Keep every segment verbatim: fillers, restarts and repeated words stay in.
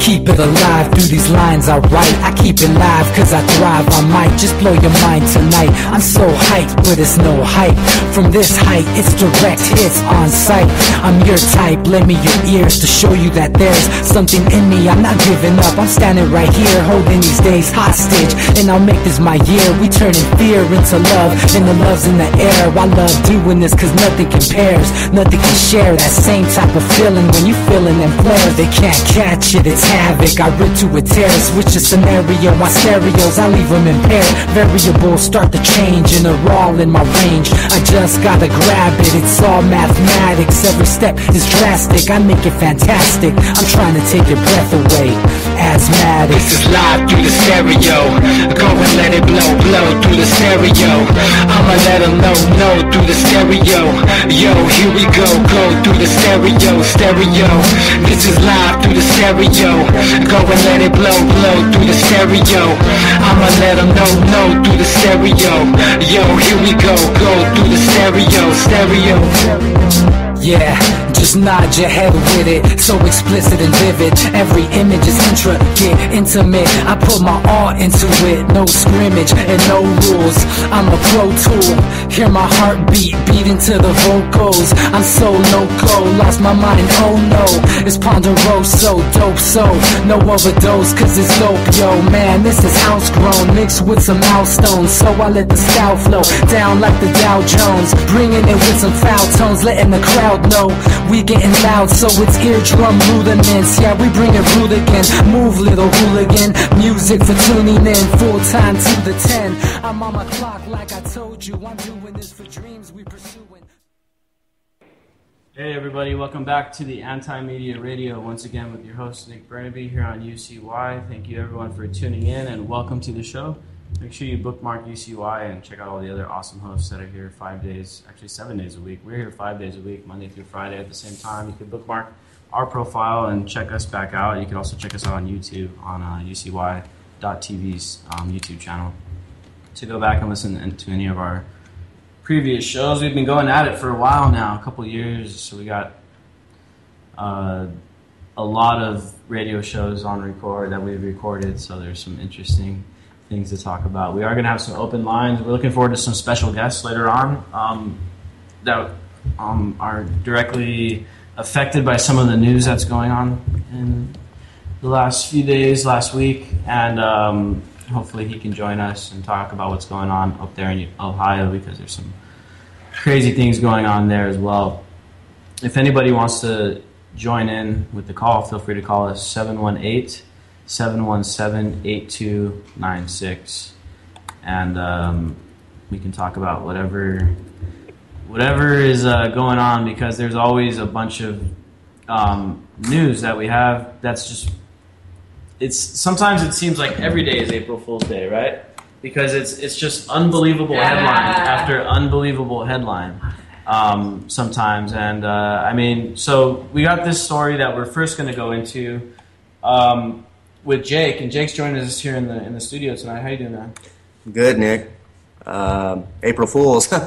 Keep it alive through these lines I write. I keep it live cause I thrive. I might just blow your mind tonight. I'm so hyped, but it's no hype. From this height, it's direct hits on sight. I'm your type, lend me your ears to show you that there's something in me. I'm not giving up, I'm standing right here, holding these days hostage. And I'll make this my year. We turning fear into love, and the love's in the air. I love doing this cause nothing compares. Nothing can share that same type of feeling when you feeling them flares. They can't catch it, it's havoc. I rip to a tear, switch a scenario on stereos, I leave them impaired. Variables start to change and they're all in my range. I just gotta grab it, it's all mathematics. Every step is drastic, I make it fantastic. I'm trying to take your breath away, asthmatic. This is live through the stereo. Go and let it blow, blow through the stereo. I'ma let them know, know through the stereo. Yo, here we go, go through the stereo, stereo. This is live through the stereo. Go and let it blow, blow through the stereo. I'ma let them know, know through the stereo. Yo, here we go, go through the stereo, stereo. Yeah, just nod your head with it, so explicit and vivid. Every image is intricate, intimate. I put my all into it, no scrimmage and no rules. I'm a pro tool, hear my heartbeat, beat into the vocals. I'm so loco, lost my mind, oh no. It's Ponderoso, dope, so no overdose, cause it's dope, yo. Man, this is house grown, mixed with some milestones. So I let the style flow down like the Dow Jones, bringing it with some foul tones, letting the crowd know we getting loud, so it's eardrum rudiments. Yeah, we bring it rude again. Move, little hooligan. Music for tuning in, full time to the ten. I'm on my clock like I told you. I'm doing this for dreams we pursuing. Hey everybody, welcome back to the Anti-Media Radio once again with your host Nick Burnaby here on U C Y. Thank you everyone for tuning in and welcome to the show. Make sure you bookmark U C Y and check out all the other awesome hosts that are here five days, actually seven days a week. We're here five days a week, Monday through Friday at the same time. You can bookmark our profile and check us back out. You can also check us out on YouTube on uh, U C Y dot T V's um, YouTube channel to go back and listen to any of our previous shows. We've been going at it for a while now, a couple years, so we got uh, a lot of radio shows on record that we've recorded, so there's some interesting things to talk about. We are going to have some open lines. We're looking forward to some special guests later on um, that um, are directly affected by some of the news that's going on in the last few days, last week, and um, hopefully he can join us and talk about what's going on up there in Ohio, because there's some crazy things going on there as well. If anybody wants to join in with the call, feel free to call us seven one eight, seven one seven, eight two nine six, and um, we can talk about whatever whatever is uh, going on, because there's always a bunch of um, news that we have that's just, it's sometimes it seems like every day is April Fool's Day, right? Because it's it's just unbelievable yeah. headline after unbelievable headline um, sometimes. And uh, I mean, so we got this story that we're first going to go into um, with Jake, and Jake's joining us here in the in the studio tonight. How you doing, man? Good, Nick. Um, April Fools. Get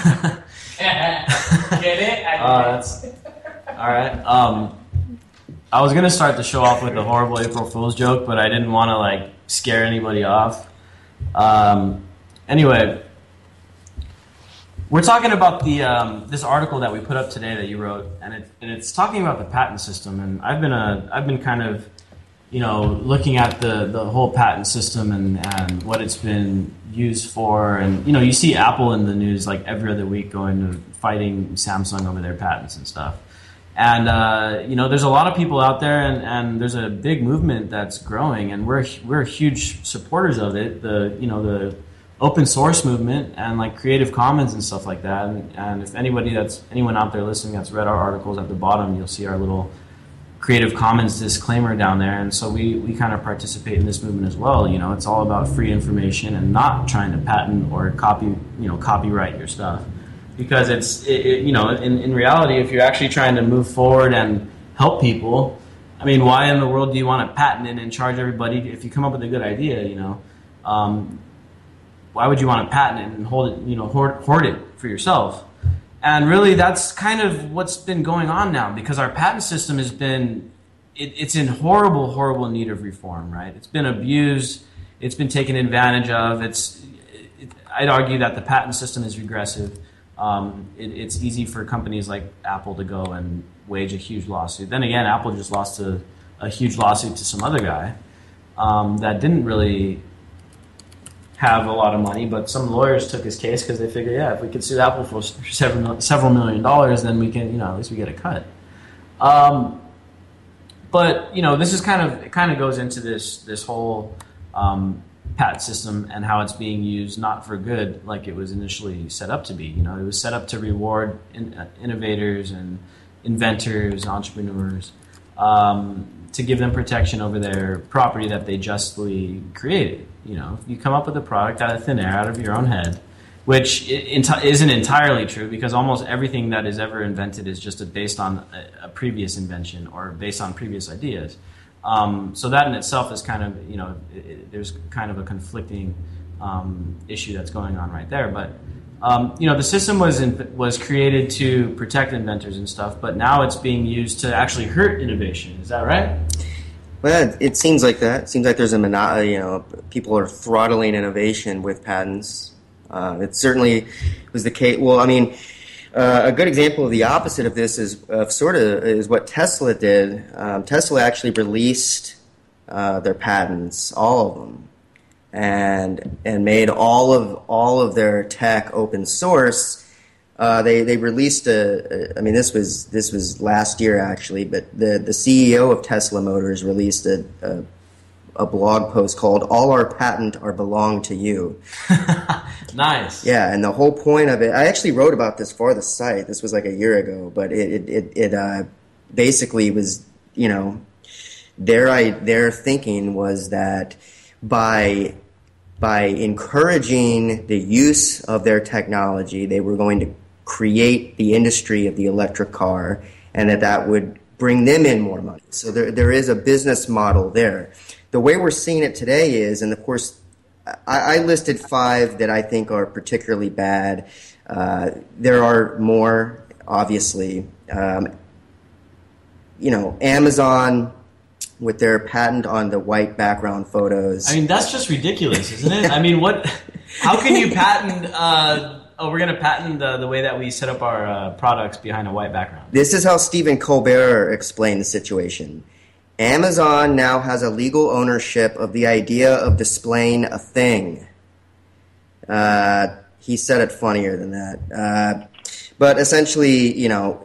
it? Uh, that's, all right. Um, I was gonna start the show off with a horrible April Fool's joke, but I didn't want to like scare anybody off. Um, anyway, we're talking about the um, this article that we put up today that you wrote, and it and it's talking about the patent system. And I've been a I've been kind of you know looking at the the whole patent system and and what it's been used for. And you know you see Apple in the news like every other week going to fighting Samsung over their patents and stuff. And, uh, you know, there's a lot of people out there, and, and there's a big movement that's growing, and we're we're huge supporters of it, the, you know, the open source movement and, like, Creative Commons and stuff like that. And, and if anybody that's, anyone out there listening that's read our articles at the bottom, you'll see our little Creative Commons disclaimer down there. And so we, we kind of participate in this movement as well. You know, it's all about free information and not trying to patent or copy, you know, copyright your stuff. Because it's, it, it, you know, in, in reality, if you're actually trying to move forward and help people, I mean, why in the world do you want to patent it and charge everybody? If you come up with a good idea, you know, um, why would you want to patent it and hold it, you know, hoard, hoard it for yourself? And really, that's kind of what's been going on now, because our patent system has been it, it's in horrible, horrible need of reform, right? It's been abused. It's been taken advantage of. It's, it, I'd argue that the patent system is regressive. Um, it, it's easy for companies like Apple to go and wage a huge lawsuit. Then again, Apple just lost a, a huge lawsuit to some other guy um, that didn't really have a lot of money, but some lawyers took his case because they figured, yeah, if we could sue Apple for several, several million dollars, then we can, you know, at least we get a cut. Um, but you know, this is kind of it kind of goes into this this whole um, patent system and how it's being used not for good like it was initially set up to be. You know, it was set up to reward in, uh, innovators and inventors, entrepreneurs, um, to give them protection over their property that they justly created. You know, if you come up with a product out of thin air, out of your own head, which isn't entirely true because almost everything that is ever invented is just based on a, a previous invention or based on previous ideas. Um, so that in itself is kind of, you know, it, it, there's kind of a conflicting um, issue that's going on right there. But, um, you know, the system was in, was created to protect inventors and stuff, but now it's being used to actually hurt innovation. Is that right? Well, it seems like that. It seems like there's a mono- you know, people are throttling innovation with patents. Uh, it certainly was the case. Well, I mean, uh, a good example of the opposite of this is uh, sort of is what Tesla did. Um, Tesla actually released uh, their patents, all of them, and and made all of all of their tech open source. Uh, they they released a, a. I mean, this was this was last year actually, but the the C E O of Tesla Motors released a. a a blog post called "All Our Patent Are Belong to You." Nice. Yeah, and the whole point of it, I actually wrote about this for the site. This was like a year ago, but it it it, it uh, basically was, you know, their I, their thinking was that by by encouraging the use of their technology, they were going to create the industry of the electric car, and that that would bring them in more money. So there there is a business model there. The way we're seeing it today is, and of course, I, I listed five that I think are particularly bad. Uh, there are more, obviously. Um, you know, Amazon with their patent on the white background photos. I mean, that's just ridiculous, isn't it? I mean, what? How can you patent? Uh, oh, we're going to patent the, the way that we set up our uh, products behind a white background. This is how Stephen Colbert explained the situation. Amazon now has a legal ownership of the idea of displaying a thing. Uh, he said it funnier than that. Uh, but essentially, you know,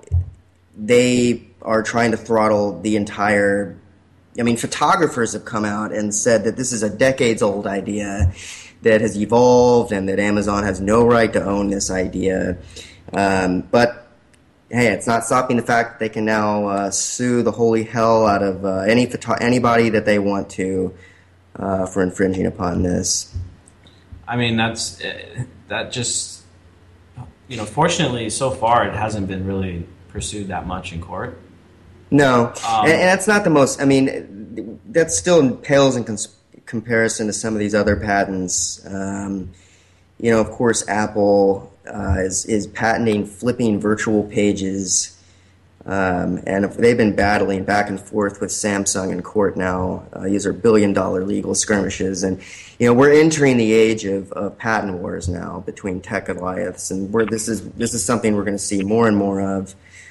they are trying to throttle the entire... I mean, photographers have come out and said that this is a decades-old idea that has evolved and that Amazon has no right to own this idea. Um, but... Hey, it's not stopping the fact that they can now uh, sue the holy hell out of uh, any photo- anybody that they want to uh, for infringing upon this. I mean, that's that just, you know, fortunately, so far it hasn't been really pursued that much in court. No, um, and, and that's not the most, I mean, that still pales in cons- comparison to some of these other patents. Um, you know, of course, Apple... Uh, is, is patenting flipping virtual pages, um, and they've been battling back and forth with Samsung in court now. Uh, these are billion-dollar legal skirmishes, and you know we're entering the age of, of patent wars now between tech Goliaths, and we're, this is this is something we're going to see more and more of.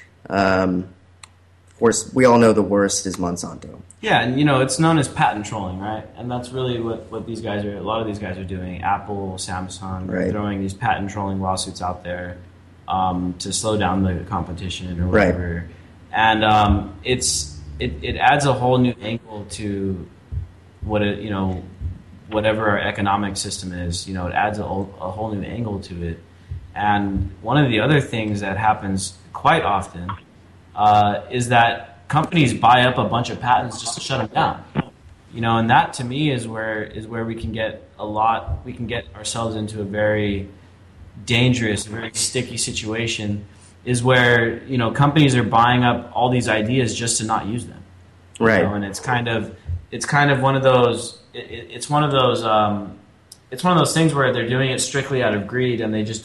Um, of course, we all know the worst is Monsanto. Yeah, and you know it's known as patent trolling, right? And that's really what, what these guys are. A lot of these guys are doing. Apple, Samsung, right. Throwing these patent trolling lawsuits out there um, to slow down the competition or whatever. Right. And um, it's it, it adds a whole new angle to what it you know whatever our economic system is. You know, it adds a, a whole new angle to it. And one of the other things that happens quite often uh, is that companies buy up a bunch of patents just to shut them down, you know, and that to me is where is where we can get a lot. We can get ourselves into a very dangerous, very sticky situation. Is where you know companies are buying up all these ideas just to not use them, right? You know, and it's kind of it's kind of one of those. It, it's one of those. Um, it's one of those things where they're doing it strictly out of greed, and they just don't.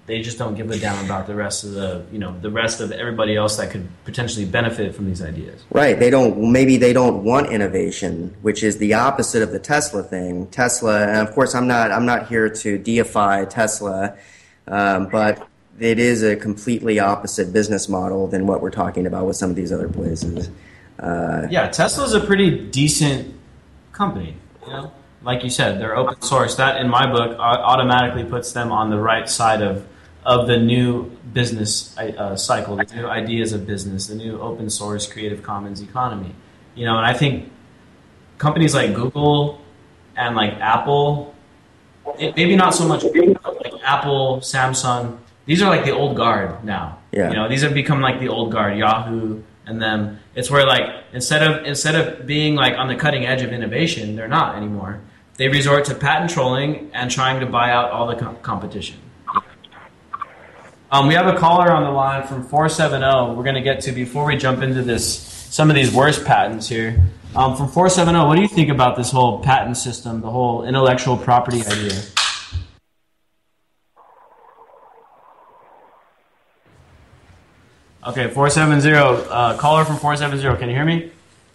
they just don't give a damn about the rest of the, you know, the rest of everybody else that could potentially benefit from these ideas. Right. They don't, maybe they don't want innovation, which is the opposite of the Tesla thing. Tesla, and of course I'm not, I'm not here to deify Tesla, um, but it is a completely opposite business model than what we're talking about with some of these other places. Uh, yeah, Tesla's a pretty decent company, you know? Like you said, they're open source. That, in my book, automatically puts them on the right side of of the new business uh, cycle, the new ideas of business, the new open source Creative Commons economy. You know, and I think companies like Google and like Apple, it, maybe not so much like Apple, Samsung. These are like the old guard now. Yeah. You know, these have become like the old guard, Yahoo and them. It's where like instead of instead of being like on the cutting edge of innovation, they're not anymore. They resort to patent trolling and trying to buy out all the com- competition. Um, we have a caller on the line from four seven zero. We're going to get to before we jump into this some of these worst patents here. Um, from four seven zero, what do you think about this whole patent system, the whole intellectual property idea? Okay, four seven zero. Uh, caller from four seven zero. Can you hear me?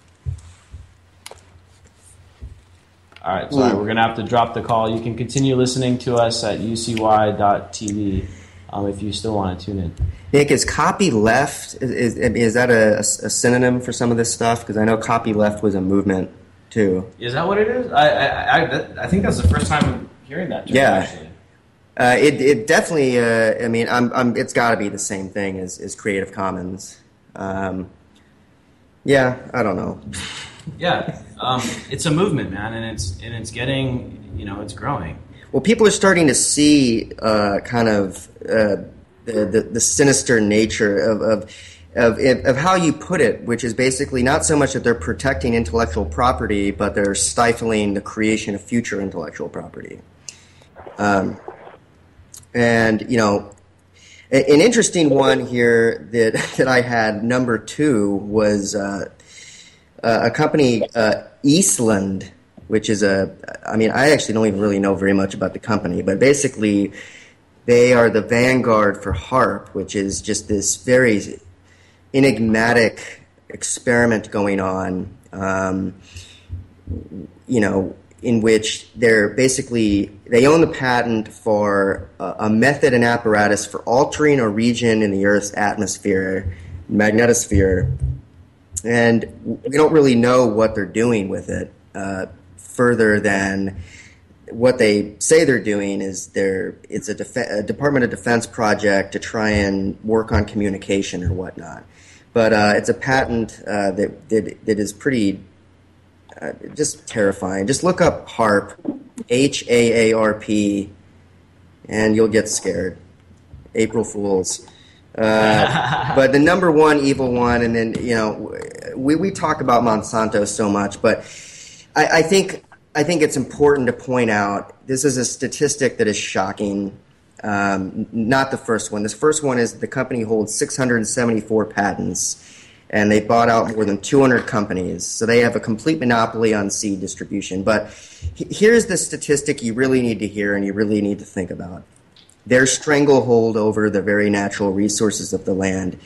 All right, sorry, we're going to have to drop the call. You can continue listening to us at U C Y dot T V um, if you still want to tune in. Nick, is copyleft, is, is, is that a, a synonym for some of this stuff? Because I know copyleft was a movement, too. Is that what it is? I I, I, that, I think that's the first time I'm hearing that term, yeah. actually. Uh, it it definitely, uh, I mean, I'm, I'm, it's got to be the same thing as, as Creative Commons. Um, yeah, I don't know. Yeah, um, it's a movement, man, and it's and it's getting, you know, it's growing. Well, people are starting to see uh, kind of uh, the, the the sinister nature of of, of of how you put it, which is basically not so much that they're protecting intellectual property, but they're stifling the creation of future intellectual property. Um, and you know, a, an interesting one here that that I had number two was. Uh, Uh, a company, uh, Eastland, which is a, I mean, I actually don't even really know very much about the company, but basically they are the vanguard for HAARP, which is just this very enigmatic experiment going on, um, you know, in which they're basically, they own the patent for a, a method and apparatus for altering a region in the Earth's atmosphere, magnetosphere. And we don't really know what they're doing with it uh, further than what they say they're doing is they're, it's a, def- a Department of Defense project to try and work on communication or whatnot. But uh, it's a patent uh, that, that that is pretty uh, just terrifying. Just look up HAARP, H A A R P, and you'll get scared. April Fools. Uh, but the number one evil one, and then, you know, we, we talk about Monsanto so much, but I, I think I think it's important to point out this is a statistic that is shocking. Um, not the first one. This first one is the company holds six hundred seventy-four patents, and they bought out more than two hundred companies. So they have a complete monopoly on seed distribution. But here's the statistic you really need to hear and you really need to think about. Their stranglehold over the very natural resources of the land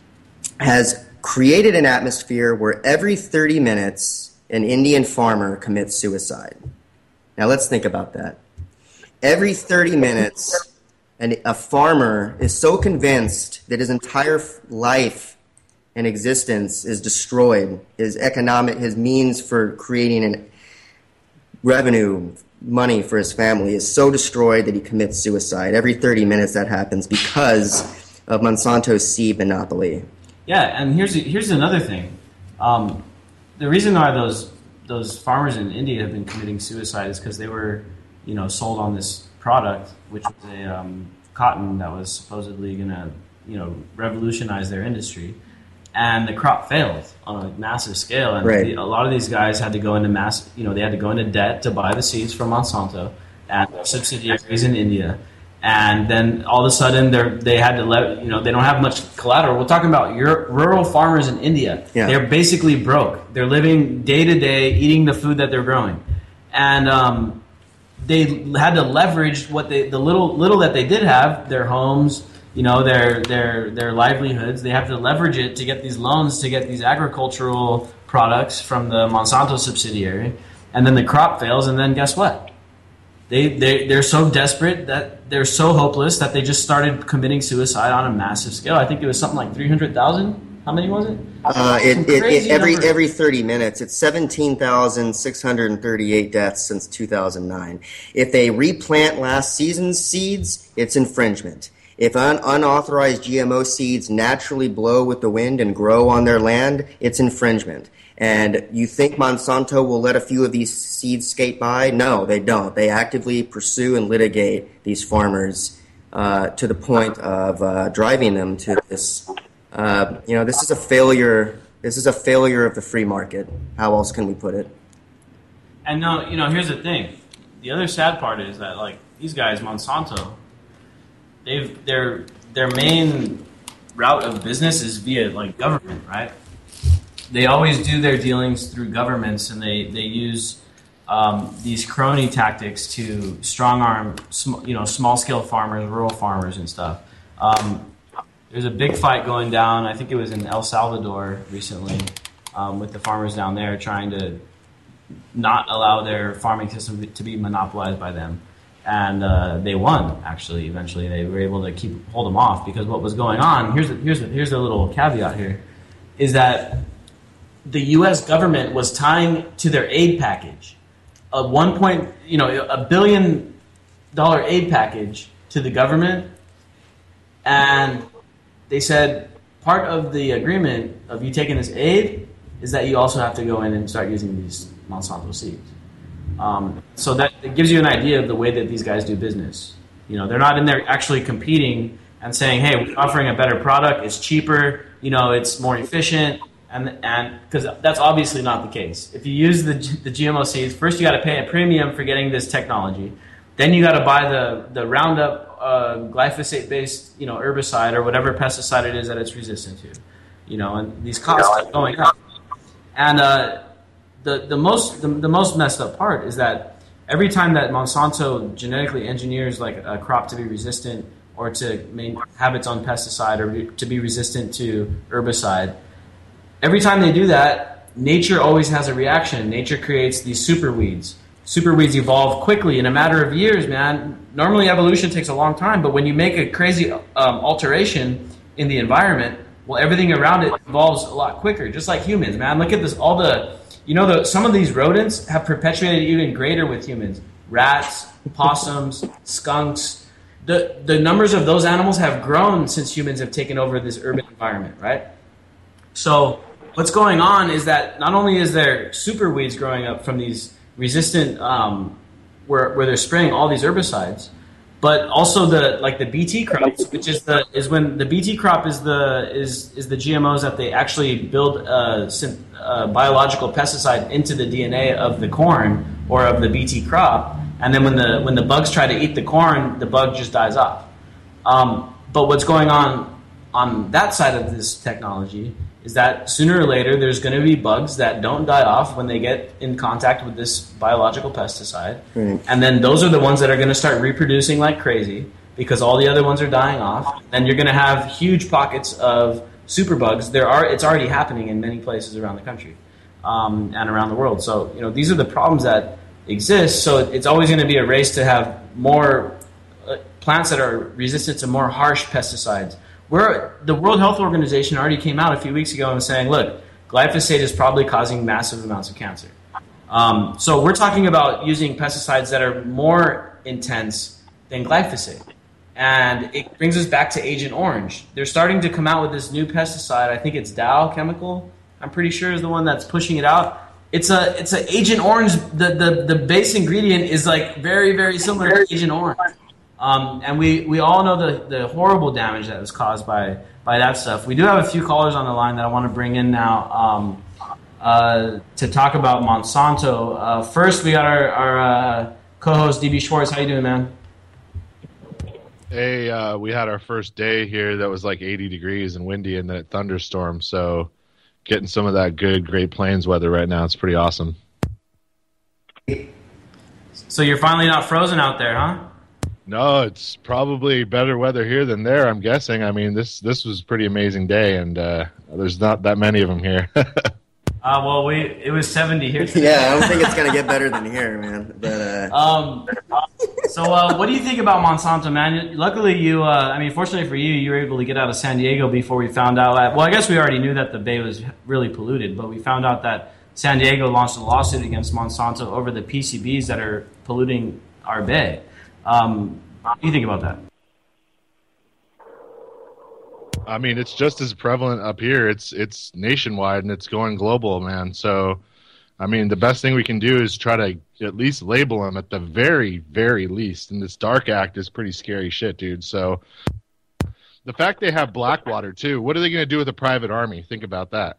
has created an atmosphere where every thirty minutes an Indian farmer commits suicide. Now let's think about that. Every thirty minutes an, a farmer is so convinced that his entire life and existence is destroyed, his economic, his means for creating an revenue, money for his family is so destroyed that he commits suicide. Every thirty minutes that happens because of Monsanto's seed monopoly. Yeah, and here's here's another thing. Um, the reason why those those farmers in India have been committing suicide is because they were, you know, sold on this product, which was a um, cotton that was supposedly going to, you know, revolutionize their industry. And the crop failed on a massive scale, and right. the, a lot of these guys had to go into mass, you know, they had to go into debt to buy the seeds from Monsanto and subsidiaries in India, and then all of a sudden they they had to let, you know, they don't have much collateral. We're talking about your, rural farmers in India. Yeah. They're basically broke. They're living day to day, eating the food that they're growing, and um, they had to leverage what they the little little that they did have, their homes, you know, their their their livelihoods. They have to leverage it to get these loans to get these agricultural products from the Monsanto subsidiary, and then the crop fails, and then guess what? They they they're so desperate that they're so hopeless that they just started committing suicide on a massive scale. I think it was something like three hundred thousand. How many was it? Uh, it, it, it every numbers. every thirty minutes. It's seventeen thousand six hundred thirty-eight deaths since two thousand nine. If they replant last season's seeds, it's infringement. If un- unauthorized G M O seeds naturally blow with the wind and grow on their land, it's infringement. And you think Monsanto will let a few of these seeds skate by? No, they don't. They actively pursue and litigate these farmers uh, to the point of uh, driving them to this. Uh, you know, this is a failure. This is a failure of the free market. How else can we put it? And no, you know, here's the thing. The other sad part is that, like, these guys, Monsanto, they've their their main route of business is via like government, right? They always do their dealings through governments, and they they use um, these crony tactics to strong arm, sm- you know, small scale farmers, rural farmers, and stuff. Um, There's a big fight going down. I think it was in El Salvador recently, um, with the farmers down there trying to not allow their farming system to be monopolized by them. And uh, they won, actually, eventually. They were able to keep hold them off, because what was going on, here's the, here's the, here's the little caveat here, is that the U S government was tying to their aid package a one point, you know, a billion dollar aid package to the government, and they said part of the agreement of you taking this aid is that you also have to go in and start using these Monsanto seeds. Um, so that it gives you an idea of the way that these guys do business. You know, they're not in there actually competing and saying, "Hey, we're offering a better product. It's cheaper. You know, it's more efficient." And and because that's obviously not the case. If you use the the G M O seeds, first you got to pay a premium for getting this technology. Then you got to buy the the Roundup. Uh, glyphosate-based, you know, herbicide or whatever pesticide it is that it's resistant to, you know, and these costs keep going up. And uh, the the most the, the most messed up part is that every time that Monsanto genetically engineers like a crop to be resistant or to main, have its own pesticide or to be resistant to herbicide, every time they do that, nature always has a reaction. Nature creates these super weeds. Super weeds evolve quickly in a matter of years, man. Normally evolution takes a long time, but when you make a crazy um, alteration in the environment, well, everything around it evolves a lot quicker, just like humans, man. Look at this, all the, you know, the, some of these rodents have perpetuated even greater with humans. Rats, possums, skunks. The, the numbers of those animals have grown since humans have taken over this urban environment, right? So what's going on is that not only is there super weeds growing up from these resistant, um, where where they're spraying all these herbicides, but also the like the B T crops, which is the is when the B T crop is the is is the G M Os that they actually build a, a biological pesticide into the D N A of the corn or of the B T crop, and then when the when the bugs try to eat the corn, the bug just dies off. Um, but what's going on on that side of this technology is that sooner or later there's going to be bugs that don't die off when they get in contact with this biological pesticide. Right. And then those are the ones that are going to start reproducing like crazy because all the other ones are dying off. And you're going to have huge pockets of superbugs. There are, it's already happening in many places around the country um, and around the world. So, you know, these are the problems that exist. So it's always going to be a race to have more uh, plants that are resistant to more harsh pesticides. We're, the World Health Organization already came out a few weeks ago and was saying, look, glyphosate is probably causing massive amounts of cancer. Um, so we're talking about using pesticides that are more intense than glyphosate. And it brings us back to Agent Orange. They're starting to come out with this new pesticide. I think it's Dow Chemical, I'm pretty sure, is the one that's pushing it out. It's a it's a Agent Orange. The, the, the base ingredient is like very, very similar to Agent Orange. Um, and we, we all know the, the horrible damage that was caused by, by that stuff. We do have a few callers on the line that I want to bring in now um, uh, to talk about Monsanto. Uh, first, we got our, our uh, co-host, D B Schwartz. How you doing, man? Hey, uh, we had our first day here that was like eighty degrees and windy and then it thunderstormed. So getting some of that good Great Plains weather right now. It's pretty awesome. So you're finally not frozen out there, huh? No, it's probably better weather here than there, I'm guessing. I mean, this this was a pretty amazing day, and uh, there's not that many of them here. uh, well, we it was seventy here today. Yeah, I don't think it's going to get better than here, man. But uh... um, So uh, what do you think about Monsanto, man? Luckily, you, uh, I mean, fortunately for you, you were able to get out of San Diego before we found out that, well, I guess we already knew that the bay was really polluted, but we found out that San Diego launched a lawsuit against Monsanto over the P C Bs that are polluting our bay. Um, what do you think about that? I mean, it's just as prevalent up here. It's it's nationwide and it's going global, man. So, I mean, the best thing we can do is try to at least label them at the very, very least. And this Dark Act is pretty scary shit, dude. So, the fact they have Blackwater too. What are they going to do with a private army? Think about that.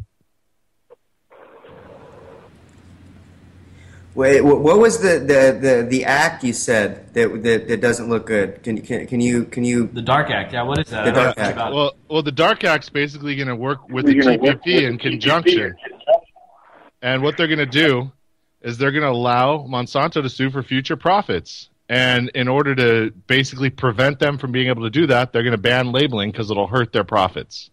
Wait, what was the, the, the, the act you said that, that that doesn't look good? Can can can you can you? The Dark Act, yeah. What is that? The Dark Act. About well, well, the Dark Act's basically going to work with the T P P in conjunction, and what they're going to do is they're going to allow Monsanto to sue for future profits, and in order to basically prevent them from being able to do that, they're going to ban labeling because it'll hurt their profits.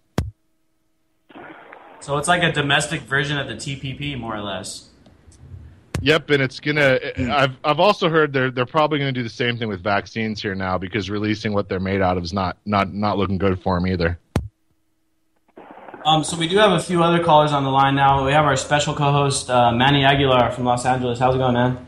So it's like a domestic version of the T P P, more or less. Yep, and it's gonna. I've I've also heard they're they're probably gonna do the same thing with vaccines here now because releasing what they're made out of is not not not looking good for them either. Um, so we do have a few other callers on the line now. We have our special co-host uh, Manny Aguilar from Los Angeles. How's it going, man?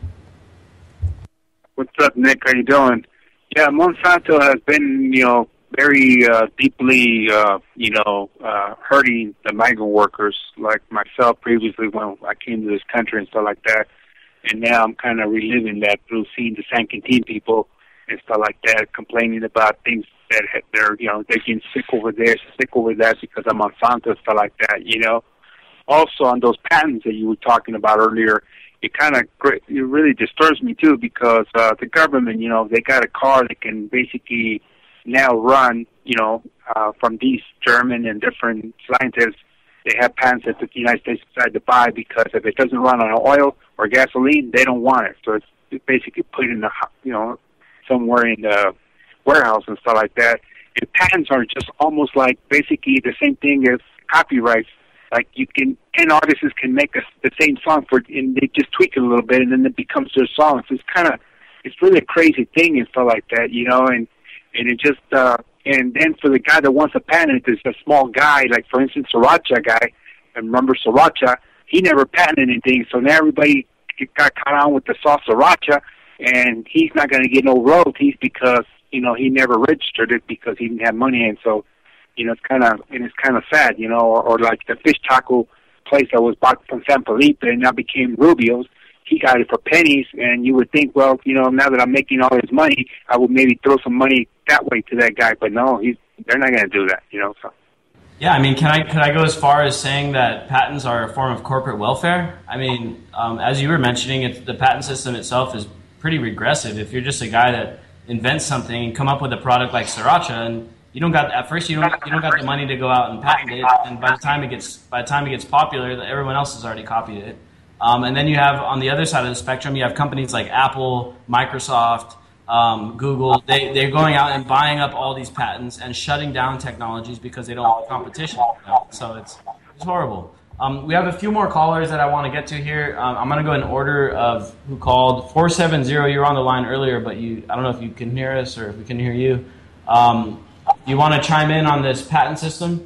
What's up, Nick? How you doing? Yeah, Monsanto has been, you know, very uh, deeply, uh, you know, uh, hurting the migrant workers like myself previously when I came to this country and stuff like that. And now I'm kind of reliving that through seeing the San Quintin people and stuff like that, complaining about things that they're, you know, they're getting sick over there, sick over that because of Monsanto and stuff like that, you know. Also, on those patents that you were talking about earlier, it kind of it really disturbs me, too, because uh, the government, you know, they got a car that can basically now run, you know, uh, from these German and different scientists. They have patents that the United States decided to buy because if it doesn't run on oil or gasoline, they don't want it. So it's basically put in the, you know, somewhere in the warehouse and stuff like that. And patents are just almost like basically the same thing as copyrights. Like you can, ten artists can make a, the same song for, and they just tweak it a little bit, and then it becomes their song. So it's kind of, it's really a crazy thing and stuff like that, you know. And and it just, uh, and then for the guy that wants a patent, is a small guy, like for instance, Sriracha guy. And remember Sriracha? He never patented anything, so now everybody got caught on with the sauce Sriracha, and he's not going to get no royalties because you know he never registered it because he didn't have money, and so. You know, it's kind of and it's kind of sad, you know, or, or like the fish taco place that was bought from San Felipe and now became Rubio's. He got it for pennies, and you would think, well, you know, now that I'm making all this money, I would maybe throw some money that way to that guy. But no, he's they're not going to do that, you know. So. Yeah, I mean, can I can I go as far as saying that patents are a form of corporate welfare? I mean, um, as you were mentioning, it's, the patent system itself is pretty regressive. If you're just a guy that invents something and come up with a product like Sriracha and You don't got at first. You don't. You don't got the money to go out and patent it. And by the time it gets, by the time it gets popular, everyone else has already copied it. Um, and then you have on the other side of the spectrum, you have companies like Apple, Microsoft, um, Google. They they're going out and buying up all these patents and shutting down technologies because they don't want competition. You know? So it's it's horrible. Um, we have a few more callers that I want to get to here. Um, I'm going to go in order of who called. four seven zero. You were on the line earlier, but you I don't know if you can hear us or if we can hear you. Um, You want to chime in on this patent system?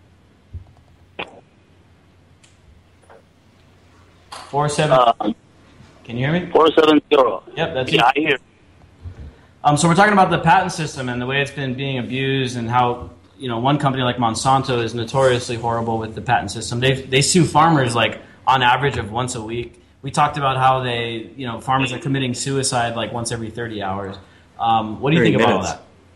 Four seven. Uh, can you hear me? Four seven zero. Yep, that's yeah, it. I hear. Um, so we're talking about the patent system and the way it's been being abused, and how you know one company like Monsanto is notoriously horrible with the patent system. They they sue farmers like on average of once a week. We talked about how they you know farmers are committing suicide like once every thirty hours. Um, what do you think about all that?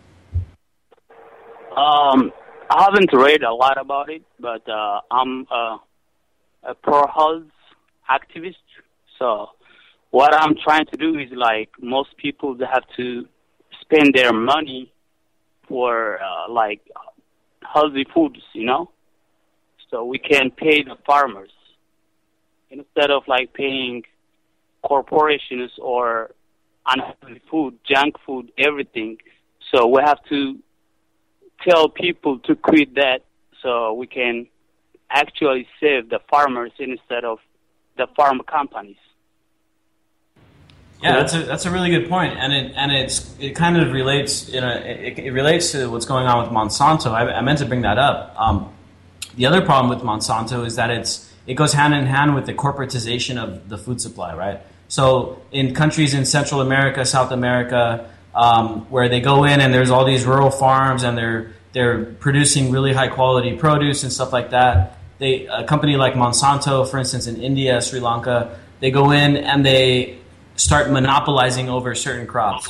Um, I haven't read a lot about it, but uh, I'm uh, a pro-health activist. So what I'm trying to do is like most people, they have to spend their money for uh, like healthy foods, you know. So we can pay the farmers instead of like paying corporations or unhealthy food, junk food, everything. So we have to tell people to quit that so we can actually save the farmers instead of the farm companies. Yeah, that's a that's a really good point, and it and it's it kind of relates you know it, it relates to what's going on with Monsanto. I, I meant to bring that up. Um, the other problem with Monsanto is that it's it goes hand in hand with the corporatization of the food supply, right? So in countries in Central America, South America, um, where they go in and there's all these rural farms and they're they're producing really high quality produce and stuff like that. They a company like Monsanto, for instance, in India, Sri Lanka, they go in and they start monopolizing over certain crops.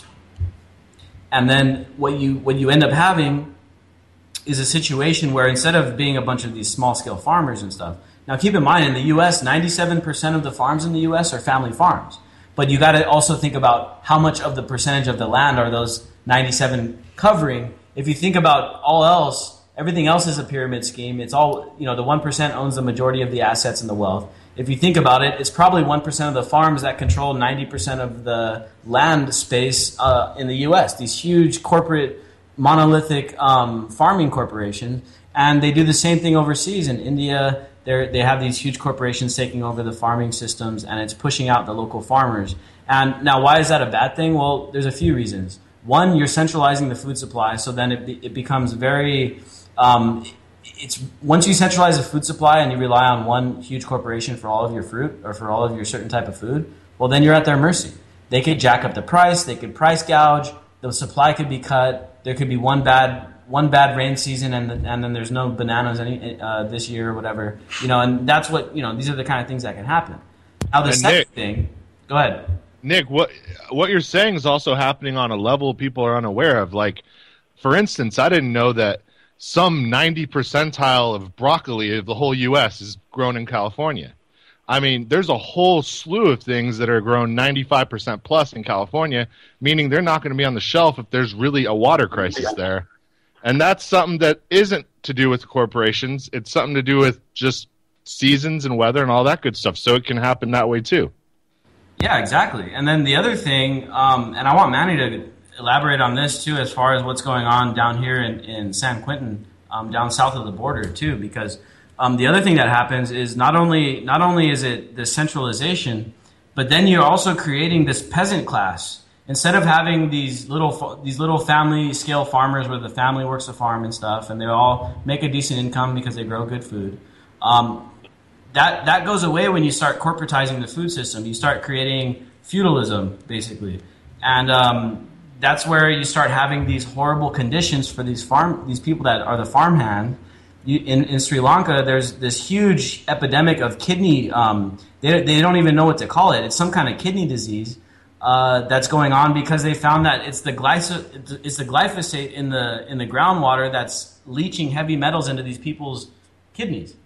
And then what you what you end up having is a situation where instead of being a bunch of these small-scale farmers and stuff, now keep in mind in the U S, ninety-seven percent of the farms in the U S are family farms. But you got to also think about how much of the percentage of the land are those ninety-seven covering. If you think about all else, everything else is a pyramid scheme. It's all, you know, the one percent owns the majority of the assets and the wealth. If you think about it, it's probably one percent of the farms that control ninety percent of the land space uh, in the U S, these huge corporate monolithic um, farming corporations. And they do the same thing overseas. In India, they they have these huge corporations taking over the farming systems, and it's pushing out the local farmers. And now, why is that a bad thing? Well, there's a few reasons. One, you're centralizing the food supply, so then it, it becomes very... Um, It's once you centralize the food supply and you rely on one huge corporation for all of your fruit or for all of your certain type of food, well, then you're at their mercy. They could jack up the price. They could price gouge. The supply could be cut. There could be one bad one bad rain season, and and then there's no bananas any uh, this year or whatever. You know, and that's what you know. These are the kind of things that can happen. Now the And second Nick, thing, go ahead. Nick, what what you're saying is also happening on a level people are unaware of. Like, for instance, I didn't know that some ninety percentile of broccoli of the whole U S is grown in California. I mean, there's a whole slew of things that are grown ninety-five percent plus in California, meaning they're not going to be on the shelf if there's really a water crisis there. And that's something that isn't to do with corporations. It's something to do with just seasons and weather and all that good stuff. So it can happen that way too. Yeah, exactly. And then the other thing, um, and I want Manny to elaborate on this too, as far as what's going on down here in, in San Quentin, um, down south of the border too, because um, the other thing that happens is not only not only is it the centralization, but then you're also creating this peasant class. Instead of having these little these little family scale farmers where the family works the farm and stuff, and they all make a decent income because they grow good food, um, that that goes away when you start corporatizing the food system. You start creating feudalism, basically, and um, that's where you start having these horrible conditions for these farm these people that are the farmhand. You, in, in Sri Lanka, there's this huge epidemic of kidney. Um, they they don't even know what to call it. It's some kind of kidney disease uh, that's going on because they found that it's the glyphosate it's the glyphosate in the in the groundwater that's leaching heavy metals into these people's kidneys.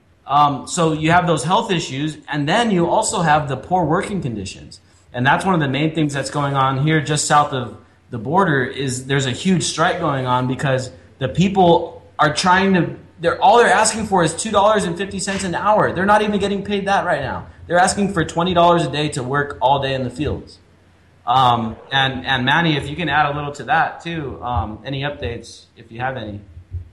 Um, so you have those health issues, and then you also have the poor working conditions, and that's one of the main things that's going on here just south of the border. Is there's a huge strike going on because the people are trying to they're all they're asking for is two dollars and fifty cents an hour. They're not even getting paid that right now. They're asking for twenty dollars a day to work all day in the fields. Um, and and Manny, if you can add a little to that too, um, any updates if you have any?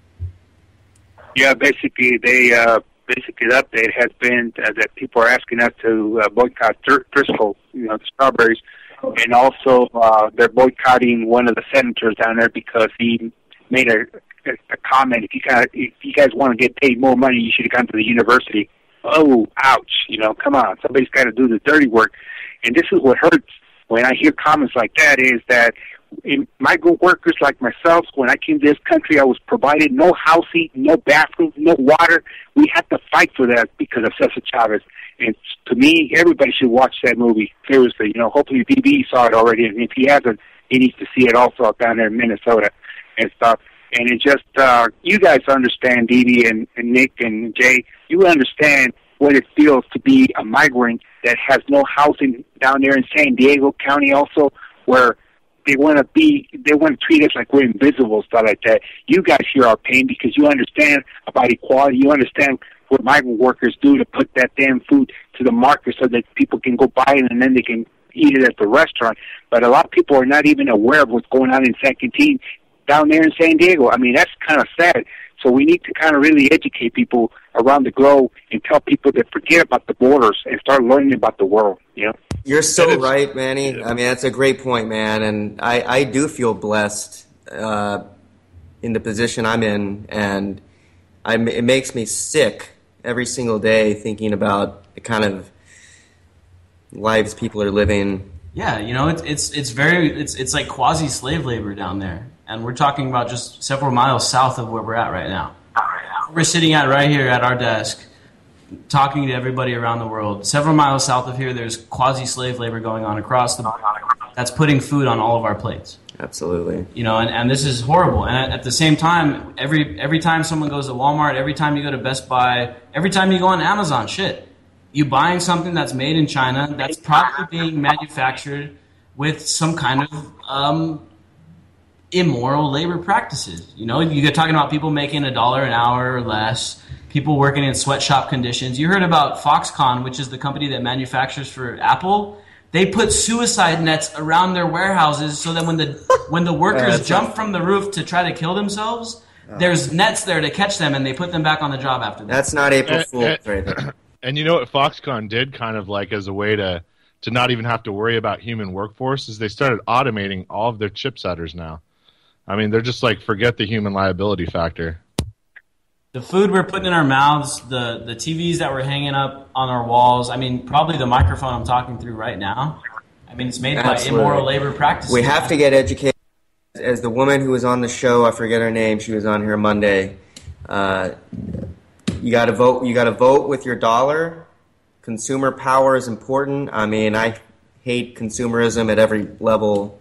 Yeah, basically they uh, basically the update has been uh, that people are asking us to uh, boycott Driscoll, you know, the strawberries, and also uh, they're boycotting one of the senators down there because he made a, a, a comment. If you guys, if you guys want to get paid more money, you should have gone to the university. Oh, ouch! You know, come on, somebody's got to do the dirty work. And this is what hurts when I hear comments like that: is that in migrant workers like myself, when I came to this country, I was provided no housing, no bathrooms, no water. We had to fight for that because of Cesar Chavez. And to me, everybody should watch that movie. Seriously, you know, hopefully B B saw it already, and if he hasn't, he needs to see it also down there in Minnesota and stuff. And it just, uh, you guys understand, Dee Dee and, and Nick and Jay, you understand what it feels to be a migrant that has no housing down there in San Diego County also, where they want to be, they want to treat us like we're invisible, stuff like that. You guys hear our pain because you understand about equality. You understand what migrant workers do to put that damn food to the market so that people can go buy it and then they can eat it at the restaurant. But a lot of people are not even aware of what's going on in San Quintin down there in San Diego. I mean, that's kind of sad. So we need to kind of really educate people around the globe and tell people to forget about the borders and start learning about the world, you know? You're so right, Manny. I mean, that's a great point, man. And I, I do feel blessed uh, in the position I'm in. And I, it makes me sick every single day thinking about the kind of lives people are living. Yeah, you know, it's it's it's very it's it's like quasi slave labor down there, and we're talking about just several miles south of where we're at right now. We're sitting at right here at our desk, talking to everybody around the world. Several miles south of here, there's quasi slave labor going on across the that's putting food on all of our plates. Absolutely. You know, and, and this is horrible. And at, at the same time, every every time someone goes to Walmart, every time you go to Best Buy, every time you go on Amazon, shit. You buying something that's made in China, that's probably being manufactured with some kind of um, immoral labor practices. You know, you get talking about people making a dollar an hour or less, people working in sweatshop conditions. You heard about Foxconn, which is the company that manufactures for Apple. They put suicide nets around their warehouses so that when the when the workers yeah, jump from the roof to try to kill themselves, oh. there's nets there to catch them, and they put them back on the job after that. That's not April Fool's right there. And you know what Foxconn did kind of like as a way to, to not even have to worry about human workforce is they started automating all of their chip setters now. I mean, they're just like, forget the human liability factor. The food we're putting in our mouths, the, the T Vs that we're hanging up on our walls, I mean, probably the microphone I'm talking through right now. I mean, it's made Absolutely. by immoral labor practices. We have to get educated. As the woman who was on the show, I forget her name, she was on here Monday, uh, You got to vote. You got to vote with your dollar. Consumer power is important. I mean, I hate consumerism at every level,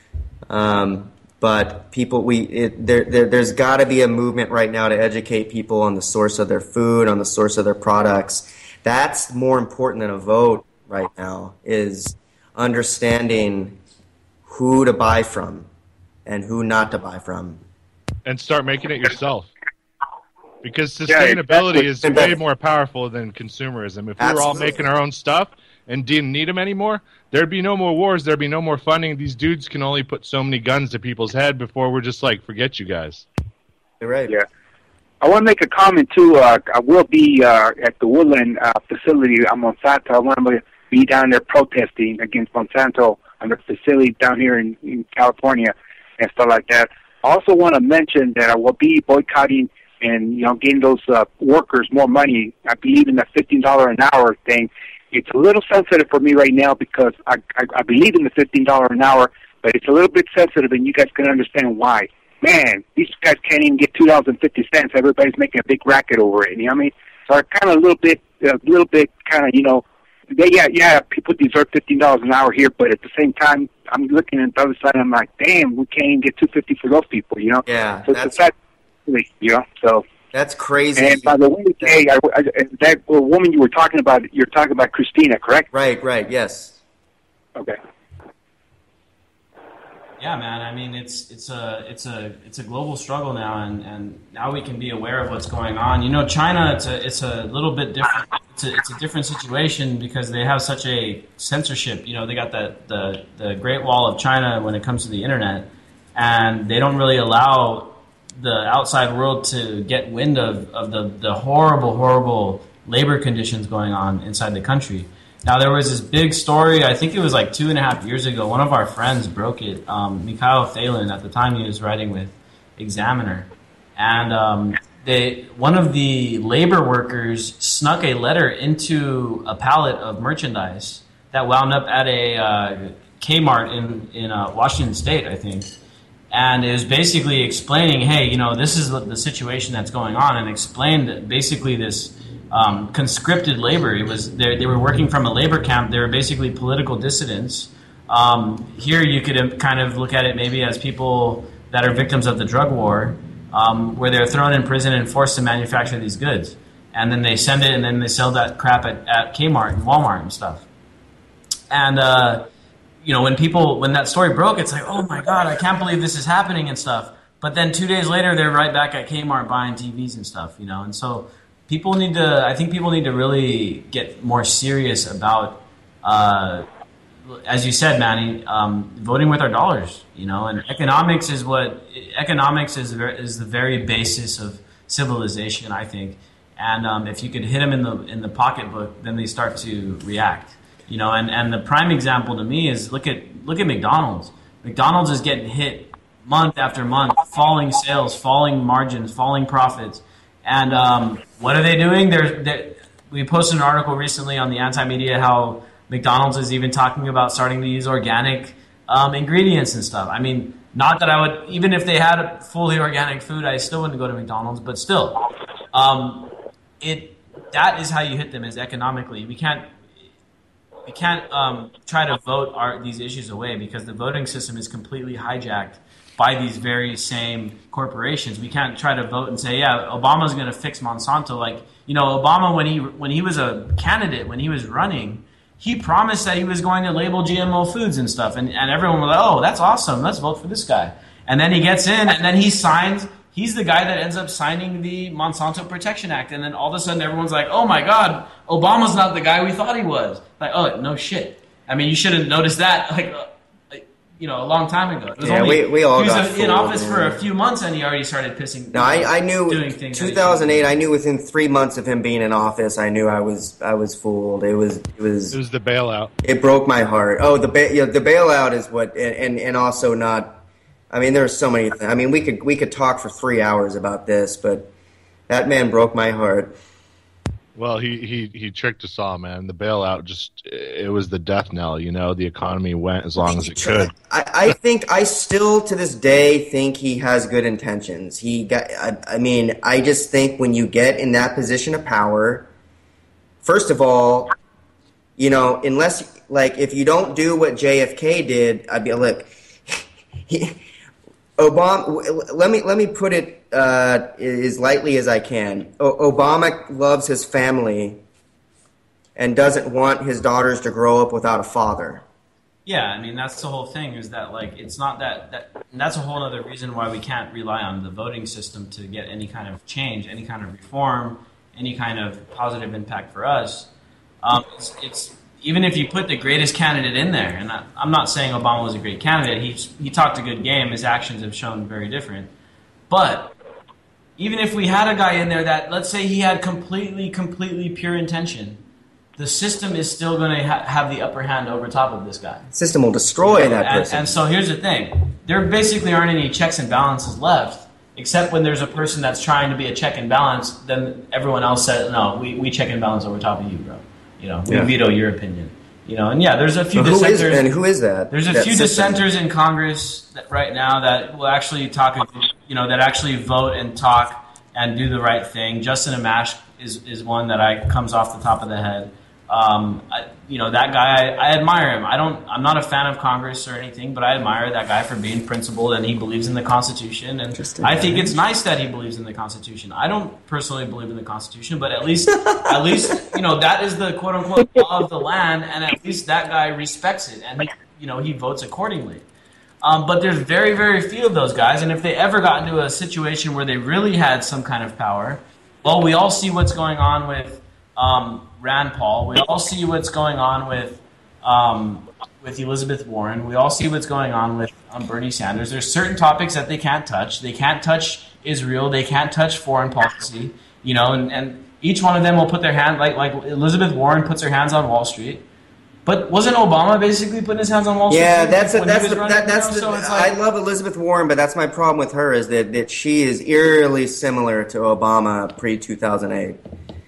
um, but people, we it, there, there there's got to be a movement right now to educate people on the source of their food, on the source of their products. That's more important than a vote right now. Is understanding who to buy from and who not to buy from, and start making it yourself. Because sustainability yeah, exactly. is way more powerful than consumerism. If we were all making our own stuff and didn't need them anymore, there'd be no more wars, there'd be no more funding. These dudes can only put so many guns to people's head before we're just like, forget you guys. You're right. Yeah. I want to make a comment, too. Uh, I will be uh, at the Woodland uh, facility on Monsanto. I want to be down there protesting against Monsanto on the facility down here in, in California and stuff like that. I also want to mention that I will be boycotting and, you know, getting those uh, workers more money. I believe in the fifteen dollars an hour thing. It's a little sensitive for me right now because I, I, I believe in the fifteen dollars an hour, but it's a little bit sensitive, and you guys can understand why. Man, these guys can't even get two dollars and fifty cents. Everybody's making a big racket over it. You know what I mean? So I kind of a little bit, a little bit kind of, you know, they, yeah, yeah, people deserve fifteen dollars an hour here, but at the same time, I'm looking at the other side, and I'm like, damn, we can't even get two dollars and fifty cents for those people, you know? Yeah, so that's... it's a sad, you know, so... That's crazy. And by the way, hey, I, I, that woman you were talking about, you're talking about Christina, correct? Right, right, yes. Okay. Yeah, man. I mean, it's it's a it's a it's a global struggle now, and, and now we can be aware of what's going on. You know, China, it's a it's a little bit different. It's a, it's a different situation because they have such a censorship. You know, they got the the the Great Wall of China when it comes to the internet, and they don't really allow the outside world to get wind of, of the, the horrible, horrible labor conditions going on inside the country. Now, there was this big story, I think it was like two and a half years ago. One of our friends broke it. Um, Mikhail Thalen, at the time he was writing with Examiner. And um, they, one of the labor workers snuck a letter into a pallet of merchandise that wound up at a uh, Kmart in, in uh, Washington State, I think. And it was basically explaining, hey, you know, this is the situation that's going on, and explained that basically this um, conscripted labor. It was they, they were working from a labor camp. They were basically political dissidents. Um, here you could kind of look at it maybe as people that are victims of the drug war, um, where they're thrown in prison and forced to manufacture these goods. And then they send it, and then they sell that crap at, at Kmart and Walmart and stuff. And... Uh, You know, when people, when that story broke, it's like, oh my God, I can't believe this is happening and stuff. But then two days later, they're right back at Kmart buying T Vs and stuff, you know. And so people need to. I think people need to really get more serious about, uh, as you said, Manny, um, voting with our dollars. You know, and economics is what economics is. Is the very basis of civilization, I think. And um, if you could hit them in the in the pocketbook, then they start to react. You know, and, and the prime example to me is look at look at McDonald's. McDonald's is getting hit month after month, falling sales, falling margins, falling profits. And um, what are they doing? They're, they're, we posted an article recently on the Anti-Media how McDonald's is even talking about starting to use organic um, ingredients and stuff. I mean, not that I would, even if they had fully organic food, I still wouldn't go to McDonald's, but still. Um, it that is how you hit them, is economically. We can't we can't um, try to vote our, these issues away because the voting system is completely hijacked by these very same corporations. We can't try to vote and say, yeah, Obama's going to fix Monsanto. Like, you know, Obama, when he when he was a candidate, when he was running, he promised that he was going to label G M O foods and stuff. And, and everyone was like, oh, that's awesome. Let's vote for this guy. And then he gets in, and then he signs. He's the guy that ends up signing the Monsanto Protection Act. And then all of a sudden, everyone's like, oh, my God, Obama's not the guy we thought he was. Like, oh, no shit. I mean, you should have noticed that, like, uh, you know, a long time ago. It was yeah, only, we, we all he was got in office fooled, for man. a few months, and he already started pissing. No, I, I knew doing things two thousand eight. I knew within three months of him being in office, I knew I was I was fooled. It was it was It was the bailout. It broke my heart. Oh, the ba- yeah, the bailout is what, and, and and also not. I mean, there's so many. Th- I mean, we could we could talk for three hours about this, but that man broke my heart. Well, he, he, he tricked us all, man. The bailout just, it was the death knell, you know? The economy went as long as it could. I, I think, I still to this day think he has good intentions. He got, I, I mean, I just think when you get in that position of power, first of all, you know, unless, like, if you don't do what J F K did, I'd be, look, he, Obama, let me, let me put it, Uh, as lightly as I can. O- Obama loves his family and doesn't want his daughters to grow up without a father. Yeah, I mean, that's the whole thing, is that, like, it's not that, that and that's a whole other reason why we can't rely on the voting system to get any kind of change, any kind of reform, any kind of positive impact for us. Um, it's, it's even if you put the greatest candidate in there, and I, I'm not saying Obama was a great candidate, he, he talked a good game, his actions have shown very different. But even if we had a guy in there that, let's say he had completely, completely pure intention, the system is still going to ha- have the upper hand over top of this guy. The system will destroy you know, that and, person. And so here's the thing. There basically aren't any checks and balances left, except when there's a person that's trying to be a check and balance, then everyone else says, no, we, we check and balance over top of you, bro. You know, we Yeah. veto your opinion. You know, and yeah, there's a few But who is, dissenters. and who is that? There's a that few system? dissenters in Congress that right now that will actually talk, you know, that actually vote and talk and do the right thing. Justin Amash is, is one that I comes off the top of the head. Um, I, you know, that guy, I, I admire him. I don't, I'm not a fan of Congress or anything, but I admire that guy for being principled, and he believes in the Constitution. And I think it's nice that he believes in the Constitution. I don't personally believe in the Constitution, but at least, at least, you know, that is the quote unquote law of the land, and at least that guy respects it, and he, you know, he votes accordingly. Um, but there's very, very few of those guys, and if they ever got into a situation where they really had some kind of power, well, we all see what's going on with um, Rand Paul. We all see what's going on with um, with Elizabeth Warren. We all see what's going on with um, Bernie Sanders. There's certain topics that they can't touch. They can't touch Israel. They can't touch foreign policy. You know, and, and each one of them will put their hand, like like Elizabeth Warren puts her hands on Wall Street. But wasn't Obama basically putting his hands on Wall Street? Yeah, that's a, when he that's was the, running, that, that's you the, know? So it's like, I love Elizabeth Warren, but that's my problem with her is that, that she is eerily similar to Obama pre two thousand eight.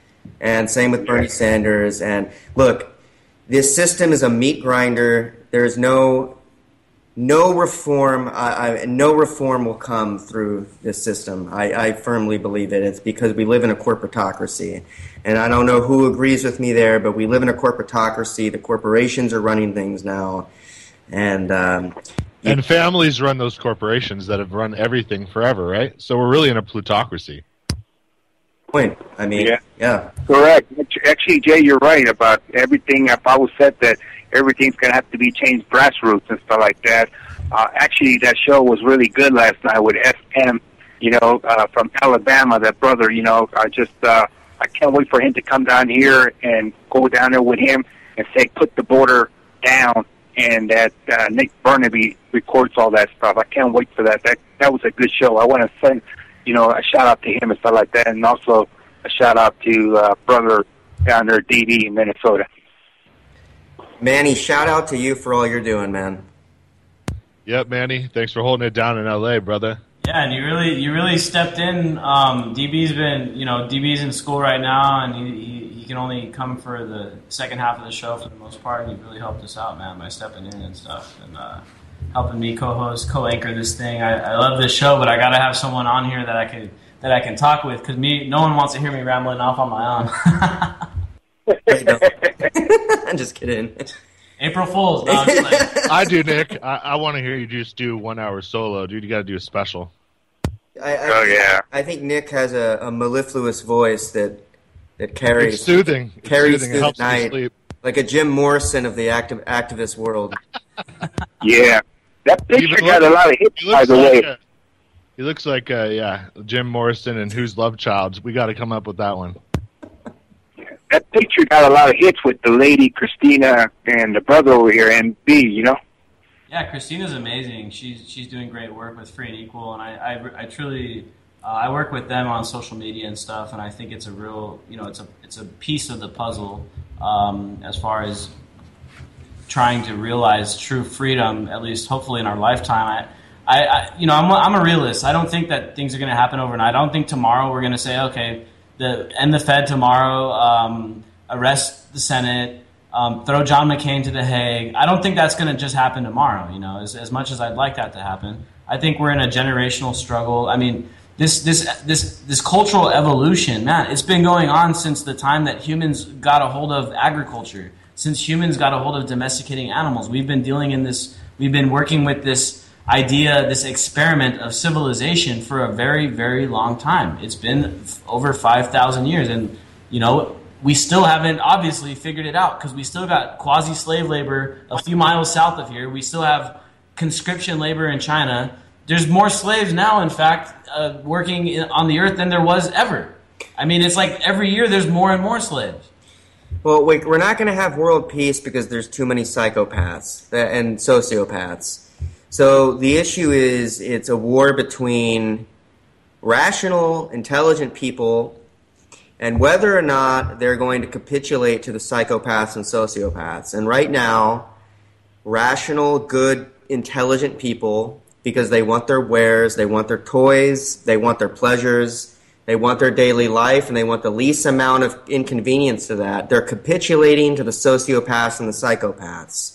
And same with Bernie Sanders. And look, this system is a meat grinder. There's no no reform. I, I, no reform will come through this system. I, I firmly believe it. It's because we live in a corporatocracy. And I don't know who agrees with me there, but we live in a corporatocracy. The corporations are running things now. And um, and families run those corporations that have run everything forever, right? So we're really in a plutocracy. Point. I mean, Yeah. yeah. Correct. Actually, Jay, you're right about everything. I've always said that everything's going to have to be changed grassroots and stuff like that. Uh, actually, that show was really good last night with S M, you know, uh, from Alabama. That brother, you know, I just uh, I can't wait for him to come down here and go down there with him and say, put the border down, and that uh, Nick Burnaby records all that stuff. I can't wait for that. That that was a good show. I want to send, you know, a shout out to him and stuff like that, and also a shout out to uh, brother down there, D D in Minnesota. Manny, shout out to you for all you're doing, man. Yep, Manny. Thanks for holding it down in L A, brother. Yeah, and you really you really stepped in. Um, D B's been, you know, D B's in school right now, and he, he, he can only come for the second half of the show for the most part, and you really helped us out, man, by stepping in and stuff, and uh, helping me co-host, co-anchor this thing. I, I love this show, but I got to have someone on here that I can that I can talk with, because me, no one wants to hear me rambling off on my own. I'm just kidding. April Fools. No, I'm just like, I do, Nick. I, I want to hear you just do one hour solo, dude. You got to do a special. I, I, Oh, yeah. I think Nick has a, a mellifluous voice that that carries It's soothing. It's carries soothing. It through helps the me night, sleep. like a Jim Morrison of the active activist world. Yeah. That picture Even got a look- lot of hits, He by looks the like way. a, he looks like uh, yeah, Jim Morrison and Who's Love Child. We got to come up with that one. That picture got a lot of hits with the lady, Christina, and the brother over here, and B, you know? yeah, Christina's amazing. She's she's doing great work with Free and Equal, and I I, I truly uh, I work with them on social media and stuff, and I think it's a real, you know, it's a it's a piece of the puzzle um, as far as trying to realize true freedom, at least hopefully in our lifetime. I, I, I you know, I'm a, I'm a realist. I don't think that things are going to happen overnight. I don't think tomorrow we're going to say, okay, the end the Fed tomorrow, um, arrest the Senate, um, throw John McCain to the Hague. I don't think that's going to just happen tomorrow, you know, as, as much as I'd like that to happen. I think we're in a generational struggle. I mean, this this this this cultural evolution, man, it's been going on since the time that humans got a hold of agriculture, since humans got a hold of domesticating animals. We've been dealing in this, we've been working with this idea, this experiment of civilization for a very, very long time. It's been f- over five thousand years, and, you know, we still haven't obviously figured it out, because we still got quasi-slave labor a few miles south of here. We still have conscription labor in China. There's more slaves now, in fact, uh, working in, on the earth than there was ever. I mean, it's like every year there's more and more slaves. Well, wait, we're not going to have world peace because there's too many psychopaths and sociopaths. So the issue is it's a war between rational, intelligent people and whether or not they're going to capitulate to the psychopaths and sociopaths. And right now, rational, good, intelligent people, because they want their wares, they want their toys, they want their pleasures, they want their daily life, and they want the least amount of inconvenience to that, they're capitulating to the sociopaths and the psychopaths.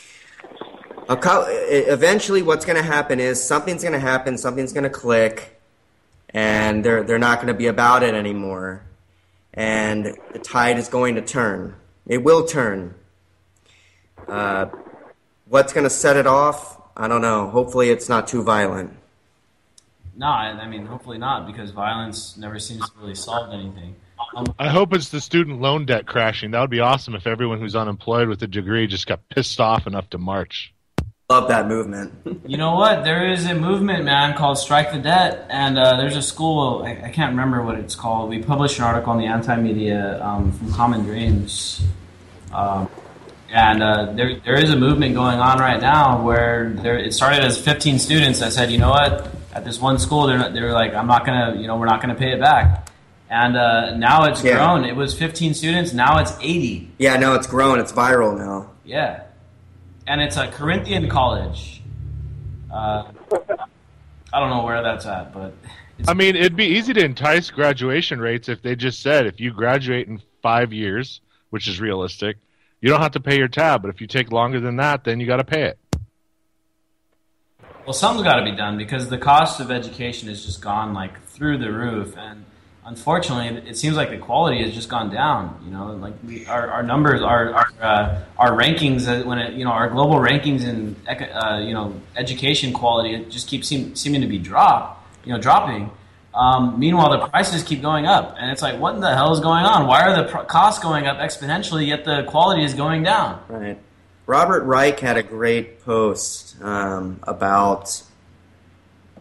Eventually, what's going to happen is something's going to happen, something's going to click, and they're they're not going to be about it anymore. And the tide is going to turn. It will turn. Uh, what's going to set it off? I don't know. Hopefully, it's not too violent. No, I, I mean, hopefully not, because violence never seems to really solve anything. Um, I hope it's the student loan debt crashing. That would be awesome if everyone who's unemployed with a degree just got pissed off enough to march. Love that movement. You know what? There is a movement, man, called Strike the Debt, and uh, there's a school, I, I can't remember what it's called. We published an article on the Anti-Media um, from Common Dreams, um, and uh, there there is a movement going on right now where there, it started as fifteen students that said, you know what, at this one school, they're not, they're like, I'm not gonna, you know, we're not gonna pay it back. And uh, now it's Yeah. grown. It was fifteen students, now it's eighty. Yeah, no, it's grown. It's viral now. Yeah. And it's a Corinthian college. Uh, I don't know where that's at, but it's, I mean, it'd be easy to entice graduation rates if they just said if you graduate in five years, which is realistic, you don't have to pay your tab. But if you take longer than that, then you got to pay it. well, something's got to be done, because the cost of education has just gone like through the roof, and unfortunately, it seems like the quality has just gone down. You know, like we, our our numbers, our our uh, our rankings, uh, when it, you know, our global rankings in uh, you know, education quality, it just keeps seem, seeming to be drop, you know, dropping. Um, meanwhile, the prices keep going up, and it's like, what in the hell is going on? Why are the pr- costs going up exponentially, yet the quality is going down? Right. Robert Reich had a great post um, about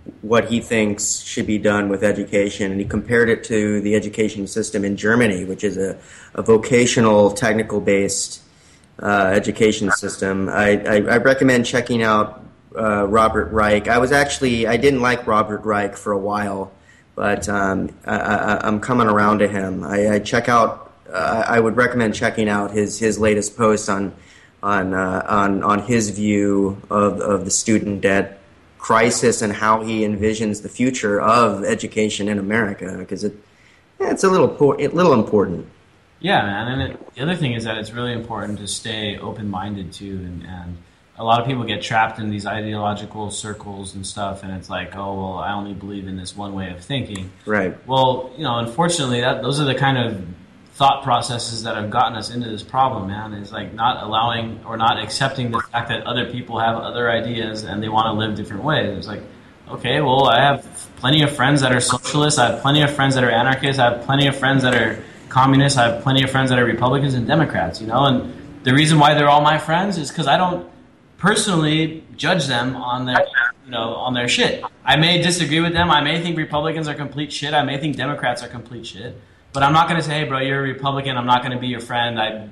what he thinks should be done with education, and he compared it to the education system in Germany, which is a, a vocational, technical-based uh, education system. I, I, I recommend checking out uh, Robert Reich. I was actually, I didn't like Robert Reich for a while, but um, I, I, I'm coming around to him. I, I check out, uh, I would recommend checking out his, his latest posts on on uh, on on his view of, of the student debt crisis and how he envisions the future of education in America, because it yeah, it's a little por- a little important. Yeah, man. And it, the other thing is that it's really important to stay open-minded too, and, and a lot of people get trapped in these ideological circles and stuff, and it's like, oh well, I only believe in this one way of thinking. Right. Well, you know, unfortunately, that those are the kind of thought processes that have gotten us into this problem, man, is like not allowing or not accepting the fact that other people have other ideas and they want to live different ways. It's like, okay, well, I have plenty of friends that are socialists. I have plenty of friends that are anarchists. I have plenty of friends that are communists. I have plenty of friends that are Republicans and Democrats, you know, and the reason why they're all my friends is because I don't personally judge them on their, you know, on their shit. I may disagree with them. I may think Republicans are complete shit. I may think Democrats are complete shit. But I'm not going to say, hey, bro, you're a Republican. I'm not going to be your friend. I,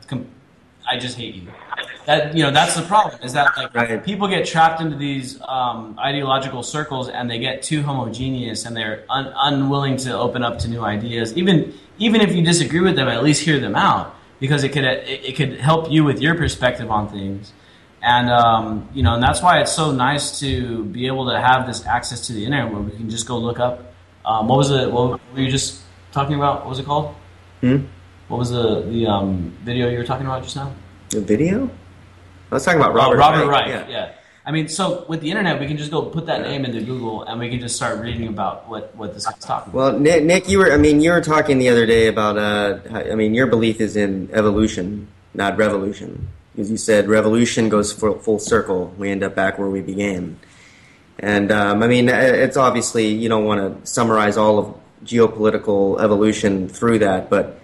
I just hate you. That you know, that's the problem. Is that like right. people get trapped into these um, ideological circles and they get too homogeneous and they're un- unwilling to open up to new ideas. Even even if you disagree with them, at least hear them out, because it could it, it could help you with your perspective on things. And um, you know, and that's why it's so nice to be able to have this access to the internet where we can just go look up. Um, what was it? What were you just talking about? What was it called? Hmm? What was the the um, video you were talking about just now? The video? I was talking about Robert. Oh, Robert Reich. Reich. Yeah. yeah. I mean, so with the internet, we can just go put that name into Google, and we can just start reading about what, what this guy's talking about. Well, Nick, Nick, you were. I mean, you were talking the other day about. Uh, I mean, your belief is in evolution, not revolution. As you said, revolution goes full, full circle. We end up back where we began. And um, I mean, it's obviously you don't want to summarize all of geopolitical evolution through that, but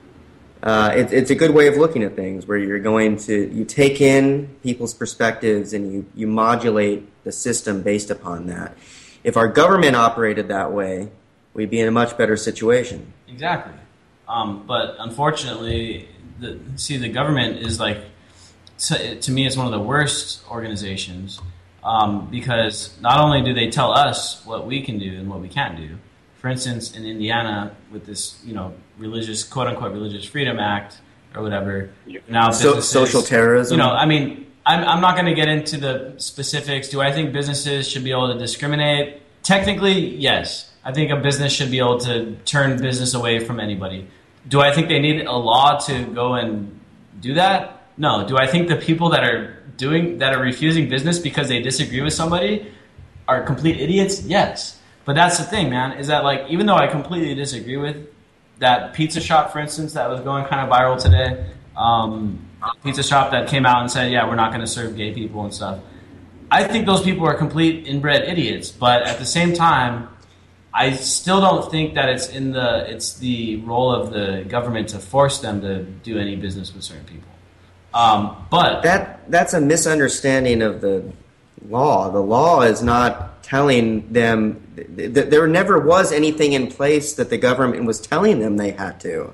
uh, it, it's a good way of looking at things, where you're going to you take in people's perspectives and you you modulate the system based upon that. If our government operated that way, we'd be in a much better situation. Exactly, um, but unfortunately, the, see, the government is like, to, to me, it's one of the worst organizations um, because not only do they tell us what we can do and what we can't do. For instance, in Indiana, with this, you know, religious, quote unquote, Religious Freedom Act or whatever, now so, social terrorism. You know, I mean, I'm, I'm not going to get into the specifics. Do I think businesses should be able to discriminate? Technically, yes. I think a business should be able to turn business away from anybody. Do I think they need a law to go and do that? No. Do I think the people that are doing that are refusing business because they disagree with somebody are complete idiots? Yes. But that's the thing, man, is that like even though I completely disagree with that pizza shop, for instance, that was going kind of viral today, um, pizza shop that came out and said, yeah, we're not going to serve gay people and stuff. I think those people are complete inbred idiots. But at the same time, I still don't think that it's in the it's the role of the government to force them to do any business with certain people. Um, but that that's a misunderstanding of the law. The law is not telling them that there never was anything in place that the government was telling them they had to.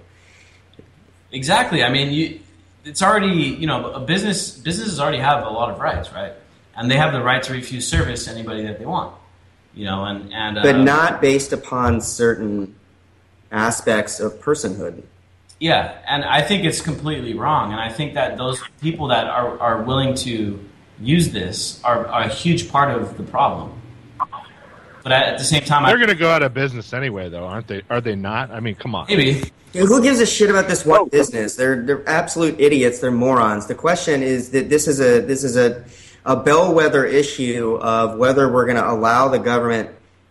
Exactly. I mean, you, it's already, you know, a business businesses already have a lot of rights, right? And they have the right to refuse service to anybody that they want, you know, and and uh, but not based upon certain aspects of personhood. Yeah, and I think it's completely wrong, and I think that those people that are, are willing to use this are, are a huge part of the problem. But at the same time, they're I, going to go out of business anyway, though, aren't they? Are they not? I mean, come on. Maybe. Dude, who gives a shit about this one business? They're they're absolute idiots. They're morons. The question is that this is a this is a a bellwether issue of whether we're going to allow the government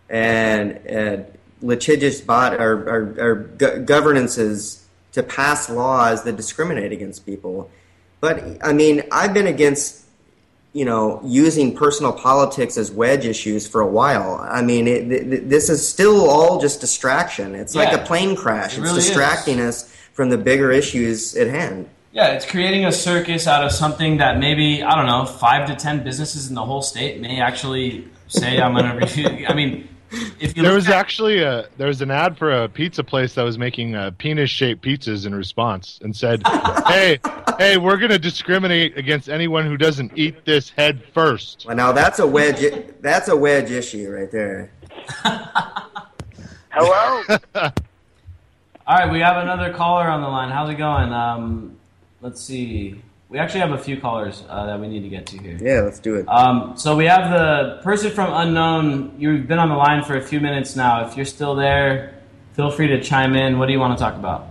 and uh, litigious bot or, or, or go- governances to pass laws that discriminate against people. But I mean, I've been against, you know, using personal politics as wedge issues for a while. I mean, it, it, this is still all just distraction. It's Yeah, like a plane crash. it It's really distracting is. us from the bigger issues at hand. Yeah, it's creating a circus out of something that maybe, I don't know, five to ten businesses in the whole state may actually say I'm going to review. I mean, if you there look was at, actually a there was an ad for a pizza place that was making uh, penis-shaped pizzas in response, and said, "Hey, hey, we're going to discriminate against anyone who doesn't eat this head first." Well, now that's a wedge. That's a wedge issue right there. Hello. All right, we have another caller on the line. How's it going? Um, let's see. We actually have a few callers uh, that we need to get to here. Yeah, let's do it. Um, so we have the person from Unknown. You've been on the line for a few minutes now. If you're still there, feel free to chime in. What do you want to talk about?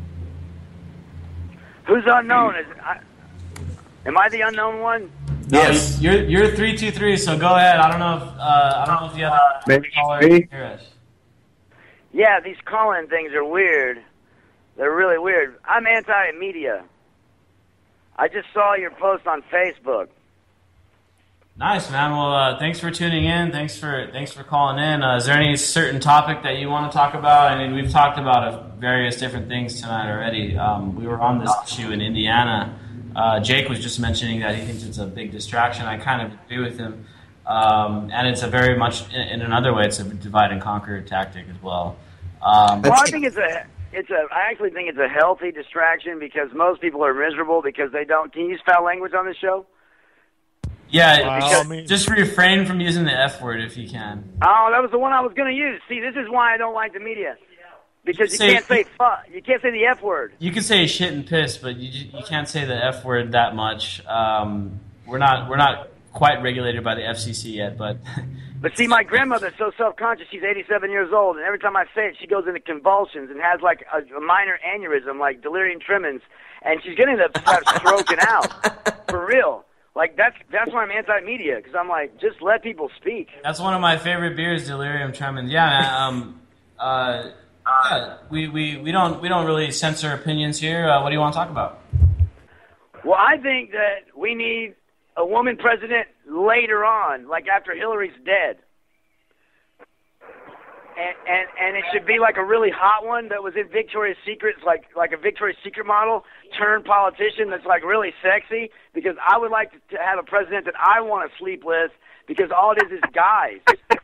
Who's unknown? Is I, am I the unknown one? Yes. No, you're you're three two three. So go ahead. I don't know if uh, I don't know if you have a Maybe caller me? hear us. Yeah, these call-in things are weird. They're really weird. I'm anti-media. I just saw your post on Facebook. Nice, man. Well, uh, thanks for tuning in. Thanks for thanks for calling in. Uh, is there any certain topic that you want to talk about? I mean, we've talked about uh, various different things tonight already. Um, we were on this issue in Indiana. Uh, Jake was just mentioning that he thinks it's a big distraction. I kind of agree with him. Um, and it's a very much, in, in another way, it's a divide and conquer tactic as well. Um, Well, I think it's a, it's a. I actually think it's a healthy distraction because most people are miserable because they don't. Can you use foul language on this show? yeah, By because- all means. just refrain from using the F word if you can. Oh, that was the one I was going to use. See, this is why I don't like the media because you Say- can't say fuck. You can't say the F word. You can say shit and piss, but you ju- you can't say the F word that much. Um, we're not we're not quite regulated by the F C C yet, but But see, my grandmother's so self-conscious. She's eighty-seven years old, and every time I say it, she goes into convulsions and has like a, a minor aneurysm, like delirium tremens, and she's getting to start stroking out for real. Like that's that's why I'm anti-media because I'm like, just let people speak. that's one of my favorite beers, Delirium Tremens. Yeah, man, um, uh, yeah, we, we, we don't we don't really censor opinions here. Uh, what do you want to talk about? Well, I think that we need a woman president later on, like after Hillary's dead. And, and and it should be like a really hot one that was in Victoria's Secret, like like a Victoria's Secret model turned politician that's like really sexy. Because I would like to, to have a president that I want to sleep with. Because all it is is guys.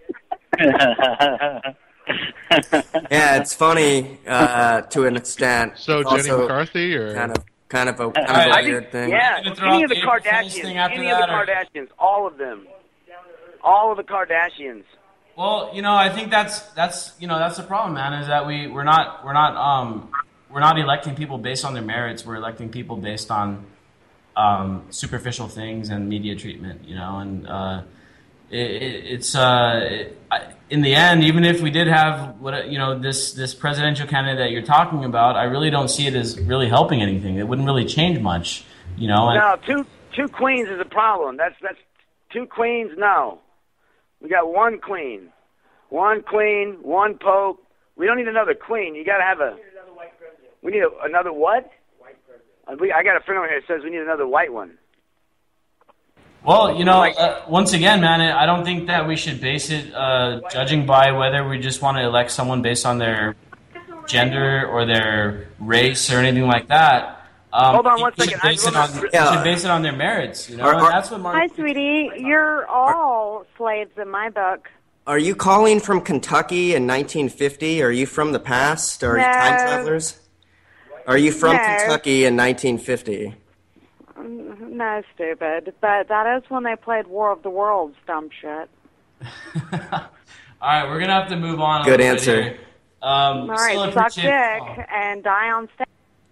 Yeah, it's funny uh, to an extent. So It's Jenny also McCarthy, or kind of kind of a kind Alright, of I a weird think- thing. Yeah, You gonna throw any out of the the April Fool's Kardashians, thing after any of the that, or- Kardashians, all of them, all of the Kardashians. Well, you know, I think that's that's you know that's the problem, man. Is that we we're not we're not um we're not electing people based on their merits. We're electing people based on um, superficial things and media treatment. You know, and uh, it, it, it's uh, it, I, in the end, even if we did have what you know this this presidential candidate that you're talking about, I really don't see it as really helping anything. It wouldn't really change much. You know, and, No, two two queens is a problem. That's that's two queens. No, we got one queen, one queen, one pope. We don't need another queen. You got to have a. We need a, another what? White president. We, I got a friend over here that says we need another white one. Well, you know, uh, once again, man, I don't think that we should base it uh, judging by whether we just want to elect someone based on their gender or their race or anything like that. Um, Hold on one we second. should base I- it on, we Yeah. should base it on their merits, you know. Are- and are- that's what Martin. Hi, sweetie. You're all slaves in my book. Are you calling from Kentucky in nineteen fifty? Are you from the past? Are you No. time travelers? Are you from No. Kentucky in nineteen fifty? No, stupid. But that is when they played War of the Worlds, dumb shit. All right, we're gonna have to move on. A Good little bit answer. here. Um, All still right, suck appreciate dick the call. and die on stage.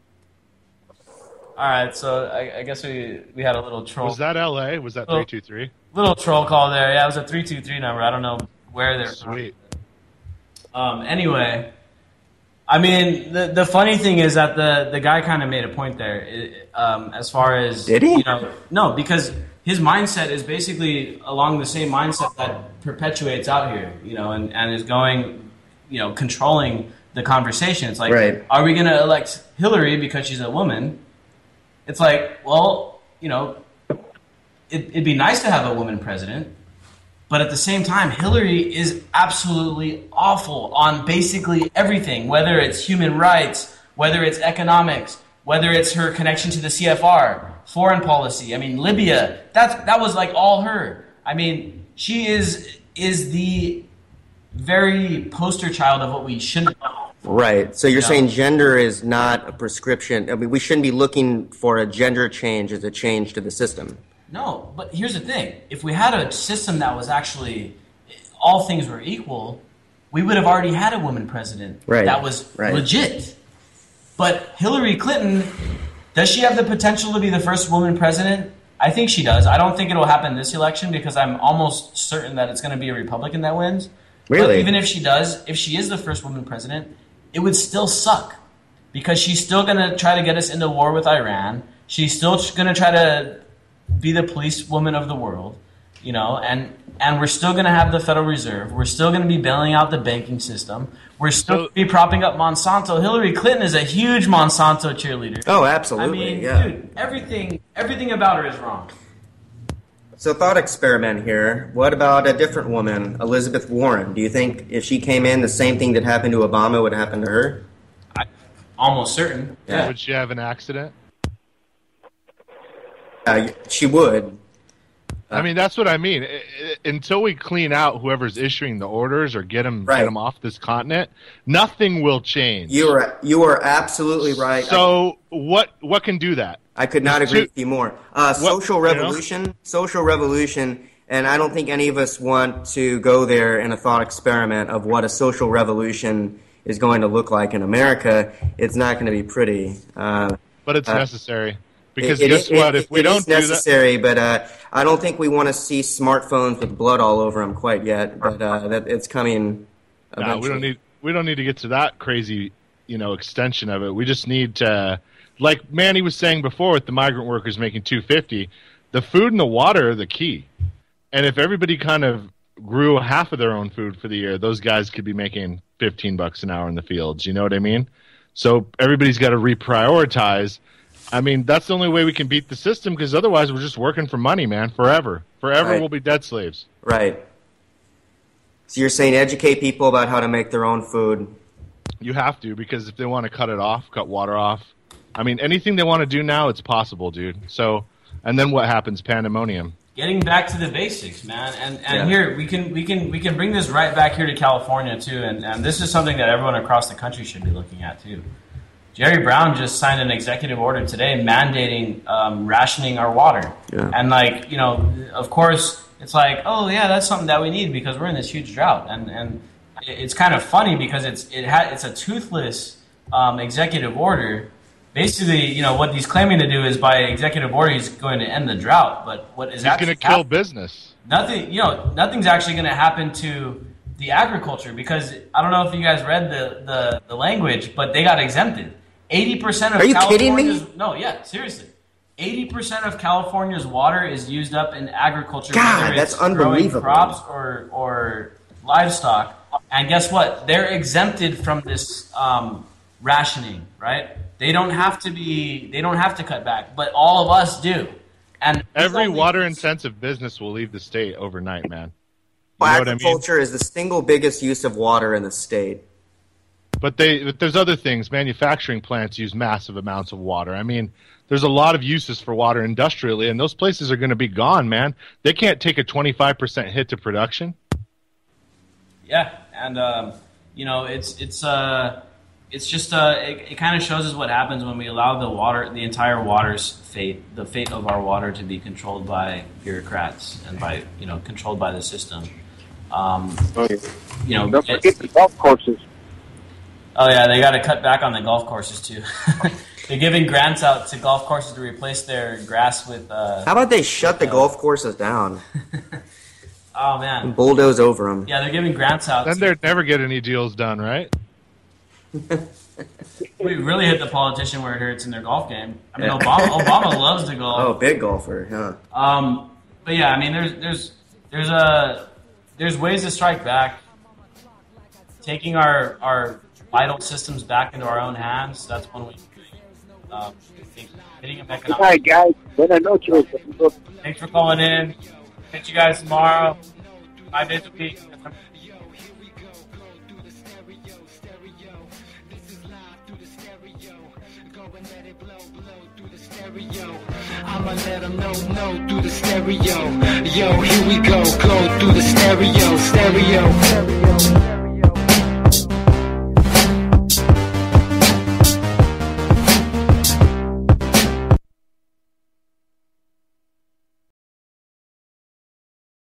All right, so I, I guess we we had a little troll. was that L A? Was that Oh. three two three? Little troll call there. Yeah, it was a three two three number. I don't know where they're from. Sweet. Um, anyway, I mean, the the funny thing is that the, the guy kind of made a point there. It, um, as far as Did he? You know, no, because his mindset is basically along the same mindset that perpetuates out here. You know, and, and is going, you know, controlling the conversation. It's like, Right. are we going to elect Hillary because she's a woman? It's like, well, you know, it, it'd be nice to have a woman president. But at the same time, Hillary is absolutely awful on basically everything, whether it's human rights, whether it's economics, whether it's her connection to the C F R, foreign policy. I mean, Libya, that's, that was like all her. I mean, she is is the very poster child of what we shouldn't know. Right. So you're Yeah. saying gender is not a prescription. I mean, we shouldn't be looking for a gender change as a change to the system. No, but here's the thing. If we had a system that was actually all things were equal, we would have already had a woman president Right. that was Right. legit. But Hillary Clinton, does she have the potential to be the first woman president? I think she does. I don't think it'll happen this election because I'm almost certain that it's going to be a Republican that wins. Really? But even if she does, if she is the first woman president, it would still suck because she's still going to try to get us into war with Iran. She's still going to try to be the police woman of the world, you know, and and we're still going to have the Federal Reserve. We're still going to be bailing out the banking system. We're still going to be propping up Monsanto. Hillary Clinton is a huge Monsanto cheerleader. Oh, absolutely. I mean, yeah. dude, everything everything about her is wrong. So thought experiment here. What about a different woman, Elizabeth Warren? Do you think if she came in, the same thing that happened to Obama would happen to her? I, almost certain. Yeah. Would she have an accident? Uh, she would. I mean, that's what I mean. I- I- until we clean out whoever's issuing the orders or get them, Right. get them off this continent, nothing will change. You are you are absolutely right. So what what can do that? I could not There's agree two- with you more. Uh, What- social you know? revolution, social revolution, and I don't think any of us want to go there in a thought experiment of what a social revolution is going to look like in America. It's not going to be pretty. Uh, But it's uh, necessary. Because it- guess it- what? it- If we it don't is do that, necessary, but uh, I don't think we want to see smartphones with blood all over them quite yet. But uh, that it's coming. no, we eventually. don't need we don't need to get to that crazy, you know, extension of it. We just need to, like Manny was saying before, with the migrant workers making two fifty, the food and the water are the key. And if everybody kind of grew half of their own food for the year, those guys could be making fifteen bucks an hour in the fields. You know what I mean? So everybody's got to reprioritize. I mean, that's the only way we can beat the system, because otherwise we're just working for money, man, forever. Forever Right. we'll be debt slaves. Right. So you're saying educate people about how to make their own food. You have to, because if they want to cut it off, cut water off, I mean, anything they want to do now, it's possible, dude. So, and then what happens? Pandemonium. Getting back to the basics, man, and and Yeah. here we can we can we can bring this right back here to California too, and and this is something that everyone across the country should be looking at too. Jerry Brown just signed an executive order today mandating um, rationing our water, Yeah. and like you know, of course, it's like, oh yeah, that's something that we need because we're in this huge drought, and and it's kind of funny because it's it ha- it's a toothless um, executive order. Basically, you know, what he's claiming to do is by executive order, he's going to end the drought. But what is He's actually going to kill hap- business. nothing? You know, nothing's actually going to happen to the agriculture because I don't know if you guys read the the, the language, but they got exempted. Eighty percent of Are you kidding me? California's no, yeah, seriously. Eighty percent of California's water is used up in agriculture. God, whether it's that's growing unbelievable. crops or or livestock. And guess what? They're exempted from this um, rationing, right? They don't have to be. They don't have to cut back, but all of us do. And Every only- water-intensive business will leave the state overnight, man. You know what I mean? Agriculture is the single biggest use of water in the state. But they, but there's other things. Manufacturing plants use massive amounts of water. I mean, there's a lot of uses for water industrially, and those places are going to be gone, man. They can't take a twenty-five percent hit to production. Yeah, and um, you know, it's it's uh, it's just uh, it, it kind of shows us what happens when we allow the water, the entire water's fate, the fate of our water, to be controlled by bureaucrats and by you know controlled by the system. Um, Oh, yeah. you know, Don't it's- forget the golf courses. oh yeah, they got to cut back on the golf courses too. They're giving grants out to golf courses to replace their grass with. Uh, How about they shut the golf courses down oh man, and bulldoze over them? yeah, they're giving grants out. Then to- they'd never get any deals done, right? we really hit the politician where it hurts in their golf game. I mean, Yeah. Obama, Obama loves to golf. Oh, big golfer, huh? Um, but yeah, I mean, there's there's there's a there's ways to strike back. Taking our our vital systems back into our own hands. That's one way. to do it. Um, hitting them Good economic. night, guys. Buenas noches. Thanks for calling in. Catch you guys tomorrow. Five days a week. I I'ma let them know, no, through the stereo. Yo, here we go, go through the stereo, stereo.